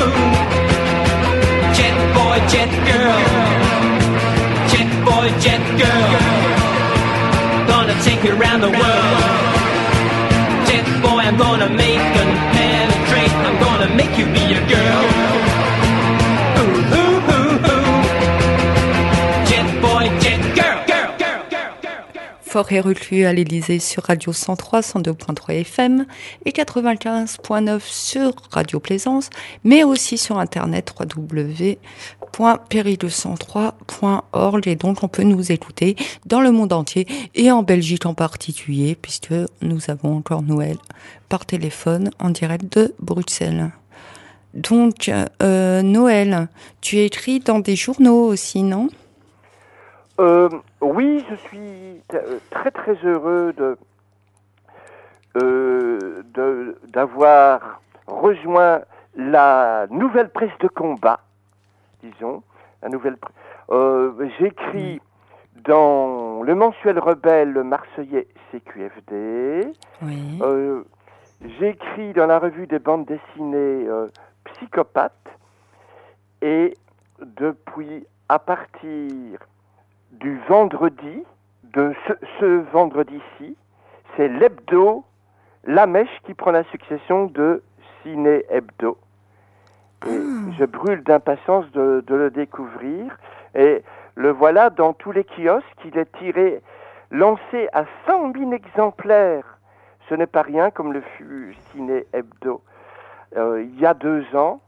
Speaker 8: Jet girl, jet boy, jet girl, gonna take you around the world. Jet boy, I'm gonna make and penetrate. I'm gonna make you be a girl. Ooh, ooh, ooh, ooh. Jet boy, jet girl, girl, girl, girl, girl, girl.
Speaker 2: Forêt reclus à l'Élysée sur Radio cent trois, cent deux point trois F M et quatre-vingt-quinze point neuf sur Radio Plaisance, mais aussi sur Internet w w w point péri deux cent trois point org, et donc on peut nous écouter dans le monde entier et en Belgique en particulier, puisque nous avons encore Noël par téléphone en direct de Bruxelles. Donc euh, Noël, tu écris dans des journaux aussi, non ?
Speaker 4: Euh, oui, je suis t- très très heureux de, euh, de d'avoir rejoint la nouvelle presse de combat, disons, la nouvelle. Pr- euh, j'écris dans le mensuel rebelle marseillais C Q F D.
Speaker 2: Oui.
Speaker 4: Euh, j'écris dans la revue des bandes dessinées euh, Psychopathe, et depuis à partir du vendredi, de ce, ce vendredi-ci, c'est l'hebdo La Mèche qui prend la succession de Ciné Hebdo. Et ah. je brûle d'impatience de, de le découvrir. Et le voilà dans tous les kiosques. Il est tiré, lancé à cent mille exemplaires. Ce n'est pas rien, comme le fut Ciné Hebdo euh, il y a deux ans.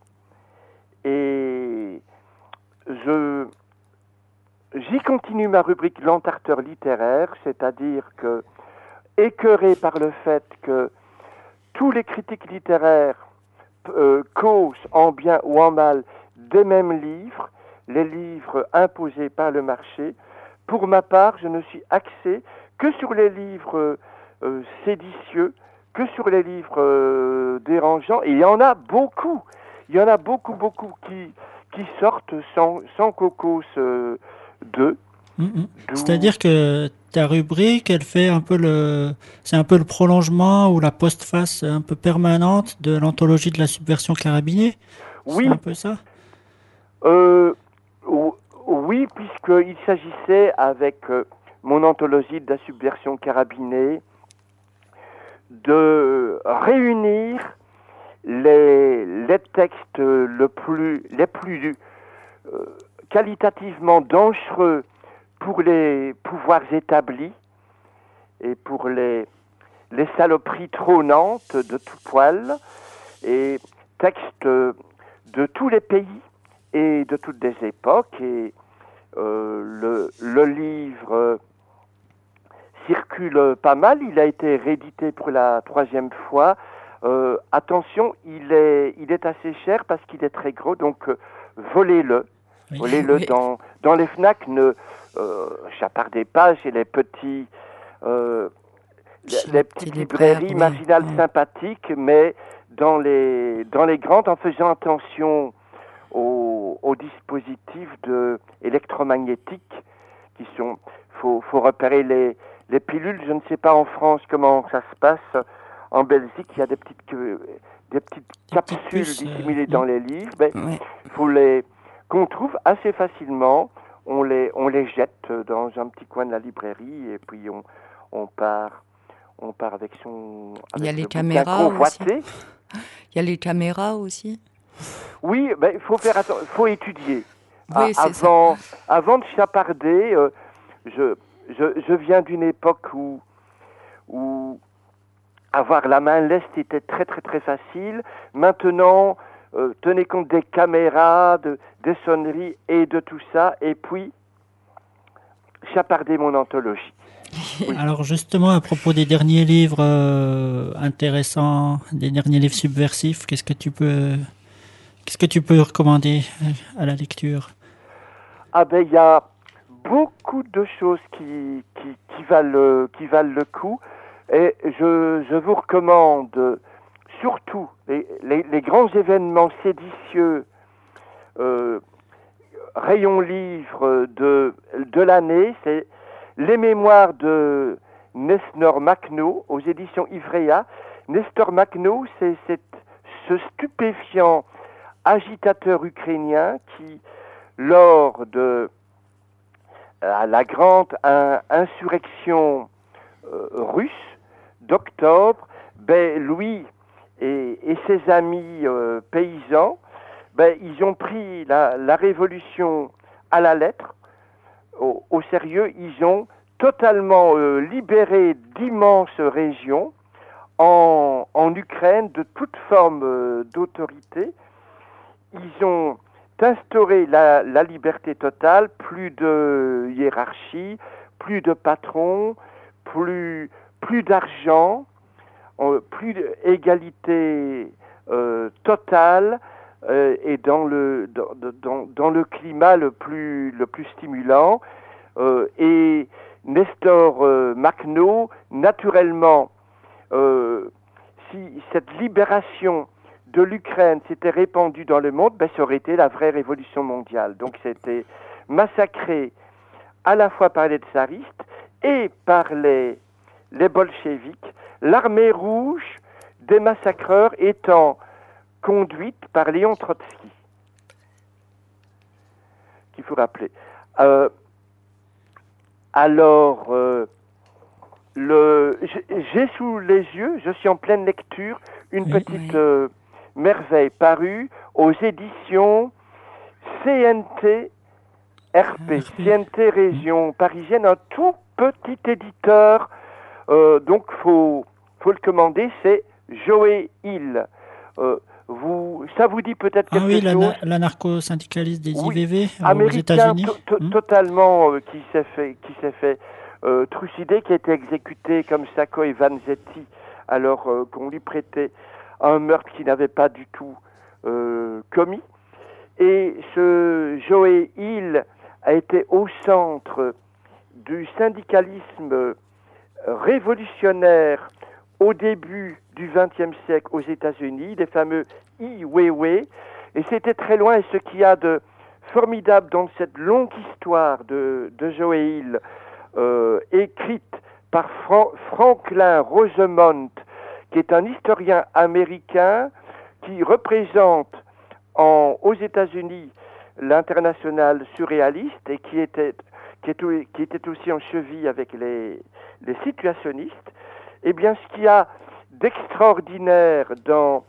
Speaker 4: Et je... J'y continue ma rubrique l'entarteur littéraire, c'est-à-dire que, écœuré par le fait que tous les critiques littéraires euh, causent en bien ou en mal des mêmes livres, les livres imposés par le marché, pour ma part, je ne suis axé que sur les livres euh, séditieux, que sur les livres euh, dérangeants, et il y en a beaucoup, il y en a beaucoup, beaucoup qui, qui sortent sans, sans cocos euh, deux.
Speaker 3: Mmh. C'est-à-dire que ta rubrique, elle fait un peu le, c'est un peu le prolongement ou la postface un peu permanente de l'anthologie de la subversion carabinée.
Speaker 4: Oui.
Speaker 3: C'est un peu ça.
Speaker 4: Euh, oui, puisqu'il s'agissait avec euh, mon anthologie de la subversion carabinée de réunir les, les textes le plus, les plus euh, qualitativement dangereux pour les pouvoirs établis et pour les, les saloperies trônantes de tout poil, et textes de tous les pays et de toutes les époques. Et euh, le, le livre circule pas mal, il a été réédité pour la troisième fois. Euh, attention, il est, il est assez cher parce qu'il est très gros, donc euh, volez-le.
Speaker 3: Oui.
Speaker 4: Volez-le
Speaker 2: Oui.
Speaker 4: dans, dans les Fnac, ne euh, chapardez pas chez les petits euh,
Speaker 2: Chez
Speaker 4: les petites librairies
Speaker 2: oui.
Speaker 4: marginales
Speaker 2: oui.
Speaker 4: sympathiques, mais dans les, dans les grandes, en faisant attention aux, aux dispositifs de, électromagnétiques qui sont... Il faut, faut repérer les, les pilules. Je ne sais pas en France comment ça se passe. En Belgique, il y a des petites, des petites
Speaker 3: Des
Speaker 4: capsules
Speaker 3: petites puces,
Speaker 4: dissimulées
Speaker 3: euh,
Speaker 4: dans les livres. Ben,
Speaker 2: Ouais.
Speaker 4: faut les qu'on trouve assez facilement. On les, on les jette dans un petit coin de la librairie et puis on, on part... On part avec son.
Speaker 2: Il y a
Speaker 4: avec
Speaker 2: les
Speaker 4: le bouquin
Speaker 2: caméras
Speaker 4: convoité.
Speaker 2: Il y a les caméras aussi.
Speaker 4: Oui, ben il faut faire attention, faut étudier.
Speaker 2: Oui,
Speaker 4: Ah,
Speaker 2: c'est
Speaker 4: avant, avant de chaparder, euh, je, je, je viens d'une époque où, où avoir la main leste était très très très facile. Maintenant, euh, tenez compte des caméras, de, des sonneries et de tout ça, et puis chaparder mon anthologie.
Speaker 3: Oui. Alors justement, à propos des derniers livres euh, intéressants, des derniers livres subversifs, qu'est-ce que tu peux, qu'est-ce que tu peux recommander à la lecture?
Speaker 4: Ah ben il y a beaucoup de choses qui qui, qui valent qui valent le coup et je je vous recommande surtout les les, les grands événements séditieux euh, rayon livre de de l'année, c'est les mémoires de Nestor Makhno aux éditions Ivrea. Nestor Makhno, c'est, c'est ce stupéfiant agitateur ukrainien qui, lors de euh, la grande in, insurrection euh, russe d'octobre, ben, lui et, et ses amis euh, paysans, ben, ils ont pris la, la révolution à la lettre. Au, au sérieux, ils ont totalement euh, libéré d'immenses régions en, en Ukraine de toute forme euh, d'autorité. Ils ont instauré la, la liberté totale, plus de hiérarchie, plus de patrons, plus, plus d'argent, euh, plus d'égalité euh, totale euh, et dans le, dans, dans, dans le climat le plus, le plus stimulant. Euh, et Nestor euh, Makhno, naturellement, euh, si cette libération de l'Ukraine s'était répandue dans le monde, ben, ça aurait été la vraie révolution mondiale. Donc c'était massacré à la fois par les tsaristes et par les, les bolcheviks, l'armée rouge des massacreurs étant conduite par Léon Trotsky, qu'il faut rappeler. Euh, alors, euh, le, j'ai sous les yeux, je suis en pleine lecture, une
Speaker 2: oui,
Speaker 4: petite
Speaker 2: oui.
Speaker 4: Euh, merveille parue aux éditions C N T R P, C N T Région Parisienne, un tout petit éditeur, euh, donc faut faut le commander, c'est Joé Hill. Euh, vous, ça vous dit peut-être quelque
Speaker 3: ah oui,
Speaker 4: chose?
Speaker 3: La, l'anarcho-syndicaliste des
Speaker 4: oui,
Speaker 3: I V V euh, aux
Speaker 4: américain
Speaker 3: États-Unis.
Speaker 4: to- to-
Speaker 3: Hmm.
Speaker 4: totalement euh, qui s'est fait qui s'est fait euh, trucider, qui a été exécuté comme Sacco et Vanzetti alors euh, qu'on lui prêtait un meurtre qu'il n'avait pas du tout euh, commis. Et ce Joé Hill a été au centre du syndicalisme révolutionnaire au début du vingtième siècle aux États-Unis, des fameux I Weiwei. Et c'était très loin, et ce qu'il y a de formidable dans cette longue histoire de, de Joé Hill, euh, écrite par Fran- Franklin Rosemont, qui est un historien américain qui représente en, aux États-Unis l'international surréaliste et qui était, qui, est, qui était aussi en cheville avec les, les situationnistes. Eh bien, ce qu'il y a d'extraordinaire dans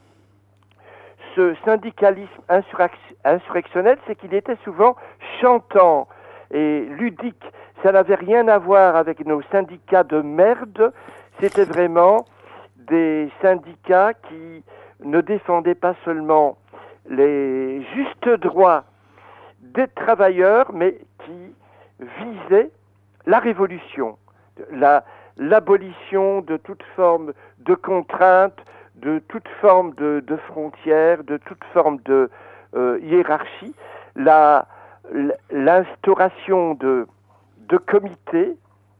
Speaker 4: ce syndicalisme insurrec- insurrectionnel, c'est qu'il était souvent chantant et ludique. Ça n'avait rien à voir avec nos syndicats de merde, c'était vraiment des syndicats qui ne défendaient pas seulement les justes droits des travailleurs, mais qui visaient la révolution, la, l'abolition de toute forme de contrainte, de toute forme de, de frontières, de toute forme de euh, hiérarchie, la, l'instauration de, de comités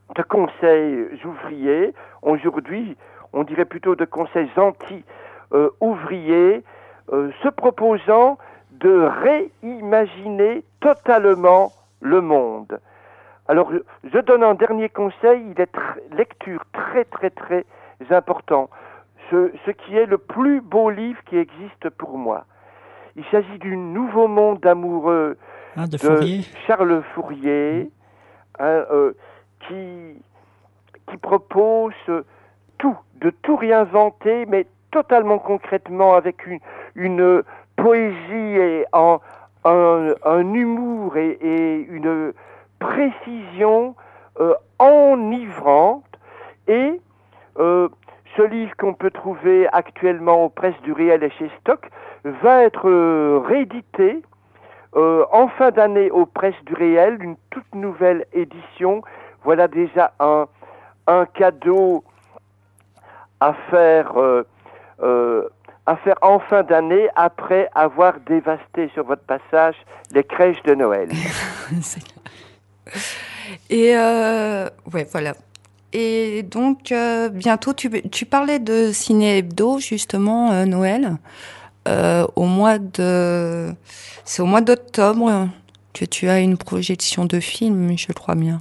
Speaker 4: de conseils ouvriers, aujourd'hui on dirait plutôt de conseils anti-ouvriers, euh, se proposant de réimaginer totalement le monde. Alors, je donne un dernier conseil, il est tr- lecture très très très important, ce, ce qui est le plus beau livre qui existe pour moi. Il s'agit du Nouveau monde amoureux
Speaker 3: ah, de,
Speaker 4: de
Speaker 3: Fourier.
Speaker 4: Charles Fourier, hein, euh, qui, qui propose tout, de tout réinventer, mais totalement concrètement, avec une, une poésie et un, un, un humour et, et une précision euh, enivrante. Et euh, ce livre qu'on peut trouver actuellement aux presses du Réel et chez Stock va être euh, réédité euh, en fin d'année aux presses du Réel, une toute nouvelle édition. Voilà déjà un, un cadeau à faire, euh, euh, à faire en fin d'année après avoir dévasté sur votre passage les crèches de Noël.
Speaker 2: C'est clair. Et euh, ouais, voilà. Et donc, euh, bientôt, tu, tu parlais de Ciné Hebdo, justement, euh, Noël. Euh, au mois de... C'est au mois d'octobre que tu as une projection de film, je crois bien.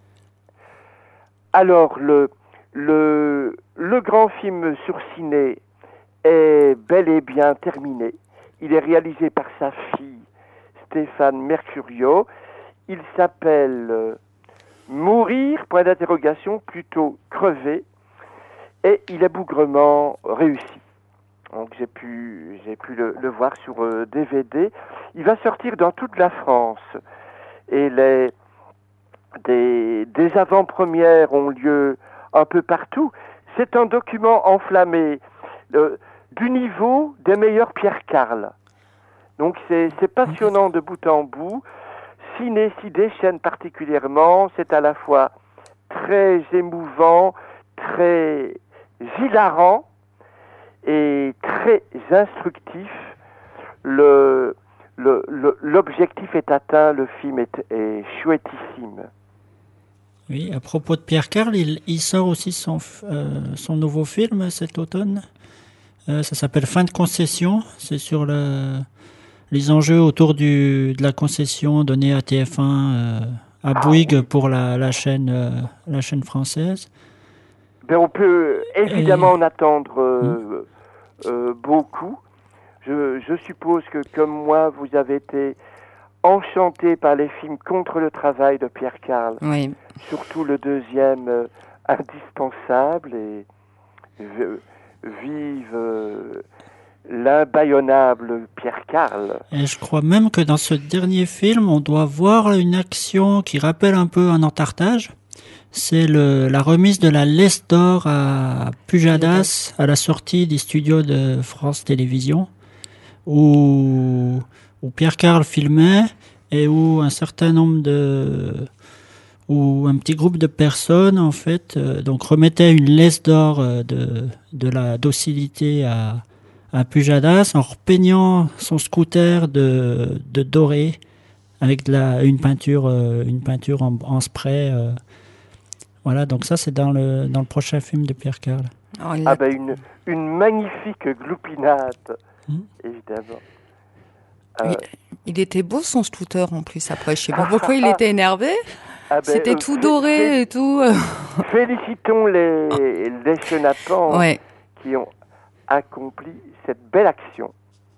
Speaker 4: Alors, le, le, le grand film sur Ciné est bel et bien terminé. Il est réalisé par sa fille, Stéphane Mercurio. Il s'appelle euh, Mourir, point d'interrogation, plutôt crever, et il est bougrement réussi. Donc j'ai pu, j'ai pu le, le voir sur euh, D V D. Il va sortir dans toute la France, et les, des, des avant-premières ont lieu un peu partout. C'est un document enflammé euh, du niveau des meilleurs Pierre Carl. Donc c'est, c'est passionnant de bout en bout. Ciné s'y déchaîne particulièrement, c'est à la fois très émouvant, très hilarant et très instructif. Le, le, le, l'objectif est atteint, le film est, est chouettissime.
Speaker 3: Oui, à propos de Pierre Carl, il, il sort aussi son, euh, son nouveau film cet automne. Euh, ça s'appelle Fin de concession, c'est sur le... les enjeux autour du, de la concession donnée à T F un euh, à Bouygues ah, oui. pour la, la, chaîne, euh, la chaîne française.
Speaker 4: Ben on peut évidemment Et... en attendre euh, mmh. euh, beaucoup. Je, je suppose que, comme moi, vous avez été enchanté par les films contre le travail de Pierre Carl.
Speaker 2: Oui.
Speaker 4: Surtout le deuxième, euh, indispensable. Et euh, vive... Euh, l'imbâillonnable Pierre Carl.
Speaker 3: Et je crois même que dans ce dernier film, on doit voir une action qui rappelle un peu un entartage. C'est le, la remise de la Laisse d'or à Pujadas à la sortie des studios de France Télévisions, où, où Pierre Carl filmait et où un certain nombre de... où un petit groupe de personnes, en fait, euh, donc remettait une Laisse d'or euh, de, de la docilité à à Pujadas en repeignant son scooter de, de doré avec de la, une peinture, euh, une peinture en, en spray. Euh. Voilà, donc ça c'est dans le, dans le prochain film de Pierre Carl.
Speaker 4: Oh, ah ben une, une magnifique gloupinade, mmh. évidemment.
Speaker 2: Euh... Il, il était beau son scooter en plus après, je sais pas pourquoi il était énervé. Ah ben, C'était euh, tout fé- doré fé- et tout.
Speaker 4: Félicitons les, les chenapans ouais. qui ont accompli cette belle action.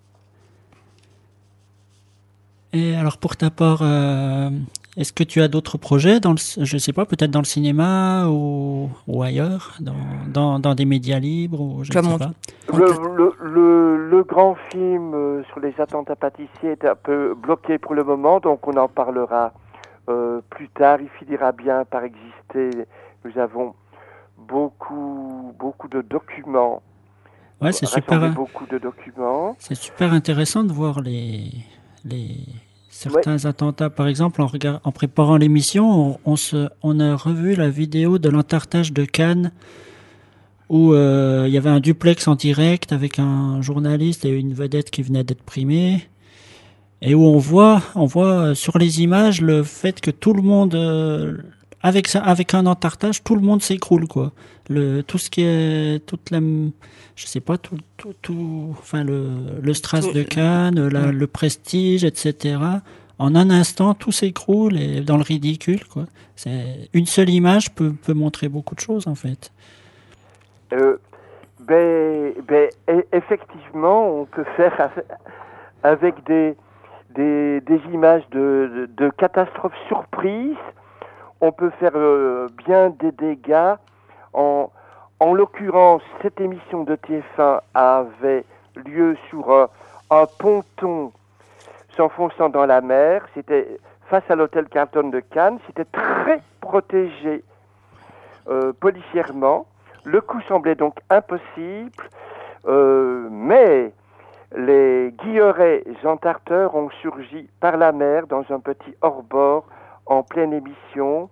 Speaker 3: Et alors pour ta part, euh, est-ce que tu as d'autres projets dans le, je sais pas, peut-être dans le cinéma ou, ou ailleurs, dans, dans, dans des médias libres ou je ne sais pas.
Speaker 4: Le, le, le, le grand film euh, sur les attentats pâtissiers est un peu bloqué pour le moment, donc on en parlera euh, plus tard. Il finira bien par exister. Nous avons beaucoup, beaucoup de documents.
Speaker 3: Ouais, c'est super.
Speaker 4: Beaucoup de documents.
Speaker 3: C'est super intéressant de voir les, les certains ouais. attentats. Par exemple, en, regard, en préparant l'émission, on, on, se, on a revu la vidéo de l'entartage de Cannes où euh, il y avait un duplex en direct avec un journaliste et une vedette qui venait d'être primée. Et où on voit, on voit sur les images le fait que tout le monde euh, avec ça, avec un entartage, tout le monde s'écroule, quoi. Le, tout ce qui est, toute la, je sais pas, tout, tout, tout enfin, le, le Strass de Cannes, la, le prestige, et cetera. En un instant, tout s'écroule et dans le ridicule, quoi. C'est, une seule image peut, peut montrer beaucoup de choses, en fait.
Speaker 4: Euh, ben, ben, effectivement, on peut faire avec des, des, des images de, de, de catastrophes surprises, on peut faire euh, bien des dégâts. En, en l'occurrence, cette émission de T F un avait lieu sur un, un ponton s'enfonçant dans la mer. C'était face à l'hôtel Carlton de Cannes. C'était très protégé euh, policièrement. Le coup semblait donc impossible, euh, mais les guillerets entarteurs ont surgi par la mer dans un petit hors-bord en pleine émission,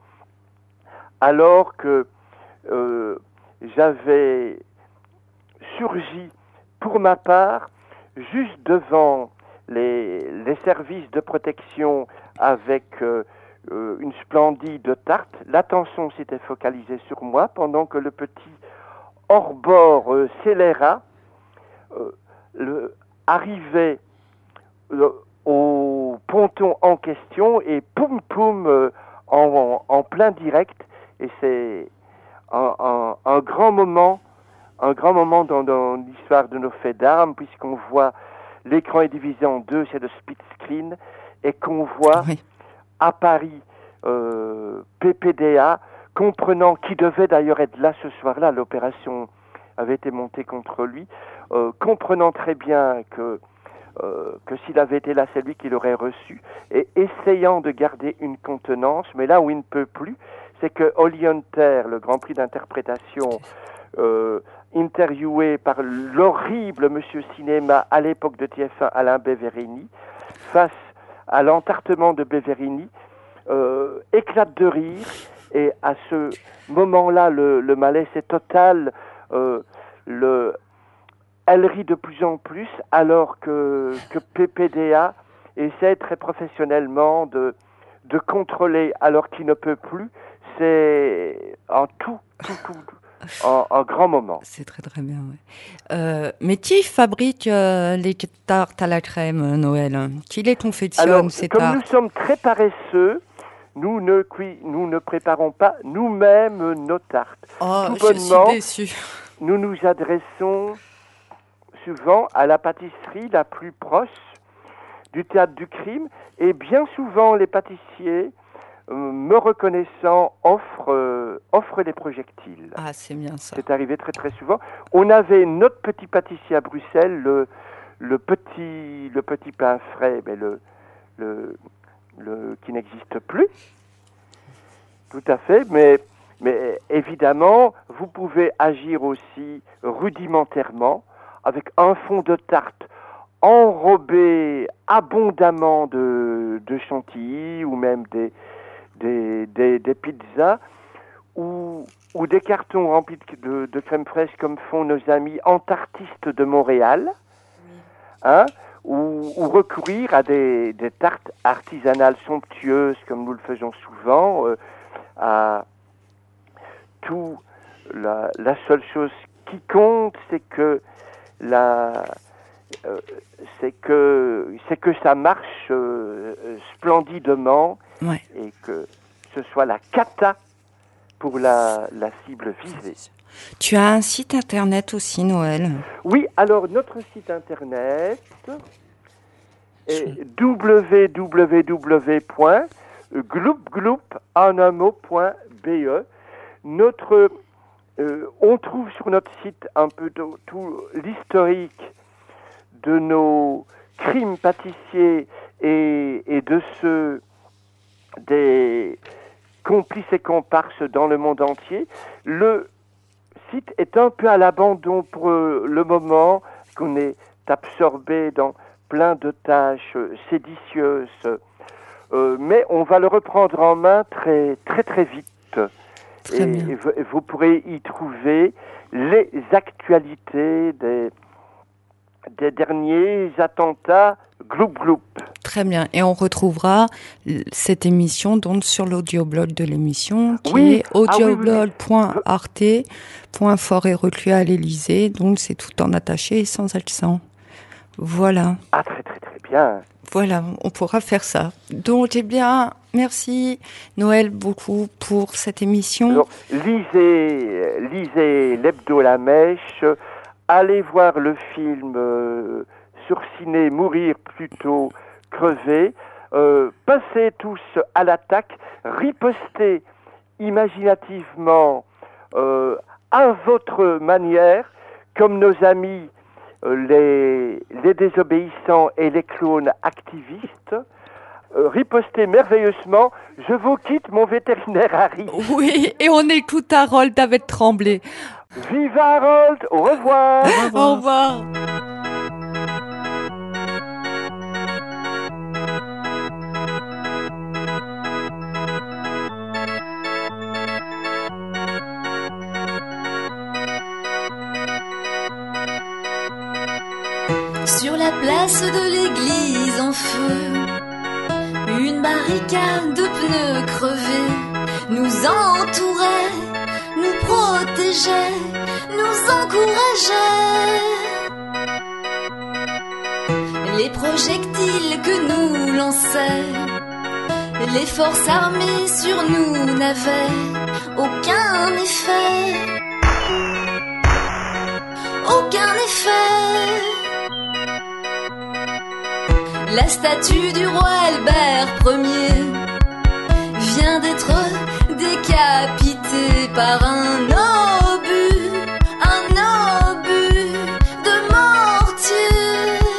Speaker 4: alors que euh, j'avais surgi pour ma part juste devant les, les services de protection avec euh, euh, une splendide tarte. L'attention s'était focalisée sur moi pendant que le petit hors-bord euh, scélérat euh, le, arrivait euh, au ponton en question et poum poum euh, en, en, en plein direct. Et c'est un, un, un grand moment, un grand moment dans, dans l'histoire de nos faits d'armes, puisqu'on voit l'écran est divisé en deux, c'est le split screen, et qu'on voit oui. à Paris euh, P P D A, comprenant qui devait d'ailleurs être là ce soir-là, l'opération avait été montée contre lui, euh, comprenant très bien que Euh, que s'il avait été là, c'est lui qui l'aurait reçu, et essayant de garder une contenance, mais là où il ne peut plus, c'est que Holly Hunter, le Grand Prix d'interprétation, euh, interviewé par l'horrible Monsieur Cinéma à l'époque de T F un, Alain Beverini, face à l'entartement de Beverini, euh, éclate de rire, et à ce moment-là, le, le malaise est total, euh, le... Elle rit de plus en plus, alors que, que P P D A essaie très professionnellement de, de contrôler, alors qu'il ne peut plus. C'est un tout, tout, tout, un, un grand moment.
Speaker 2: C'est très très bien, oui. Euh, mais qui fabrique euh, les tartes à la crème, Noël? Qui les confectionne,
Speaker 4: alors,
Speaker 2: ces
Speaker 4: comme
Speaker 2: tartes?
Speaker 4: Nous sommes très paresseux, nous ne, nous ne préparons pas nous-mêmes nos tartes.
Speaker 2: Oh,
Speaker 4: tout
Speaker 2: je
Speaker 4: bonnement,
Speaker 2: suis déçue.
Speaker 4: Nous nous adressons souvent à la pâtisserie la plus proche du théâtre du crime, et bien souvent les pâtissiers, euh, me reconnaissant, offrent, euh, offrent des projectiles.
Speaker 2: Ah, c'est bien ça.
Speaker 4: C'est arrivé très très souvent. On avait notre petit pâtissier à Bruxelles, le, le, petit, le petit pain frais, mais le, le, le, qui n'existe plus. Tout à fait, mais, mais évidemment, vous pouvez agir aussi rudimentairement, avec un fond de tarte enrobé abondamment de, de chantilly ou même des, des, des, des pizzas ou, ou des cartons remplis de, de crème fraîche comme font nos amis entartistes de Montréal, hein, ou, ou recourir à des, des tartes artisanales somptueuses comme nous le faisons souvent, euh, à tout. La, la seule chose qui compte, c'est que La, euh, c'est que c'est que ça marche euh, splendidement,
Speaker 2: ouais.
Speaker 4: Et que ce soit la cata pour la, la cible visée.
Speaker 2: Tu as un site internet aussi, Noël?
Speaker 4: Oui, alors notre site internet est w w w point gloup gloup en un mot point b e. Notre Euh, on trouve sur notre site un peu tout, tout l'historique de nos crimes pâtissiers et, et de ceux des complices et comparses dans le monde entier. Le site est un peu à l'abandon pour le moment, qu'on est absorbé dans plein de tâches séditieuses, euh, mais on va le reprendre en main très très très vite.
Speaker 2: Très
Speaker 4: et,
Speaker 2: bien.
Speaker 4: et vous, vous pourrez y trouver les actualités des, des derniers attentats Gloup Gloup.
Speaker 2: Très bien. Et on retrouvera cette émission donc sur l'audioblog de l'émission qui
Speaker 4: oui.
Speaker 2: est audioblog point arte point fort et reclus à l'Élysée. Donc c'est tout en attaché et sans accent. Voilà.
Speaker 4: Ah, très très très bien.
Speaker 2: Voilà, on pourra faire ça. Donc, eh bien, merci Noël beaucoup pour cette émission.
Speaker 4: Alors, lisez, lisez l'Hebdo La Mèche, allez voir le film euh, sur Ciné Mourir plutôt crever, euh, passez tous à l'attaque, ripostez imaginativement euh, à votre manière, comme nos amis Les, les désobéissants et les clones activistes, euh, ripostez merveilleusement. Je vous quitte, mon vétérinaire Harry.
Speaker 2: Oui, et on écoute Harold avec Tremblay.
Speaker 4: Vive Harold, au revoir.
Speaker 2: Au revoir. Au revoir.
Speaker 9: Sur la place de l'église en feu, une barricade de pneus crevés nous entourait, nous protégeait, nous encourageait. Les projectiles que nous lançaient les forces armées sur nous n'avaient aucun effet, aucun effet. La statue du roi Albert Ier vient d'être décapitée par un obus, un obus de mortier.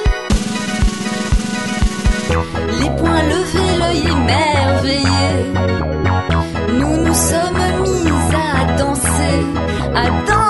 Speaker 9: Les poings levés, l'œil émerveillé, nous nous sommes mis à danser, à danser.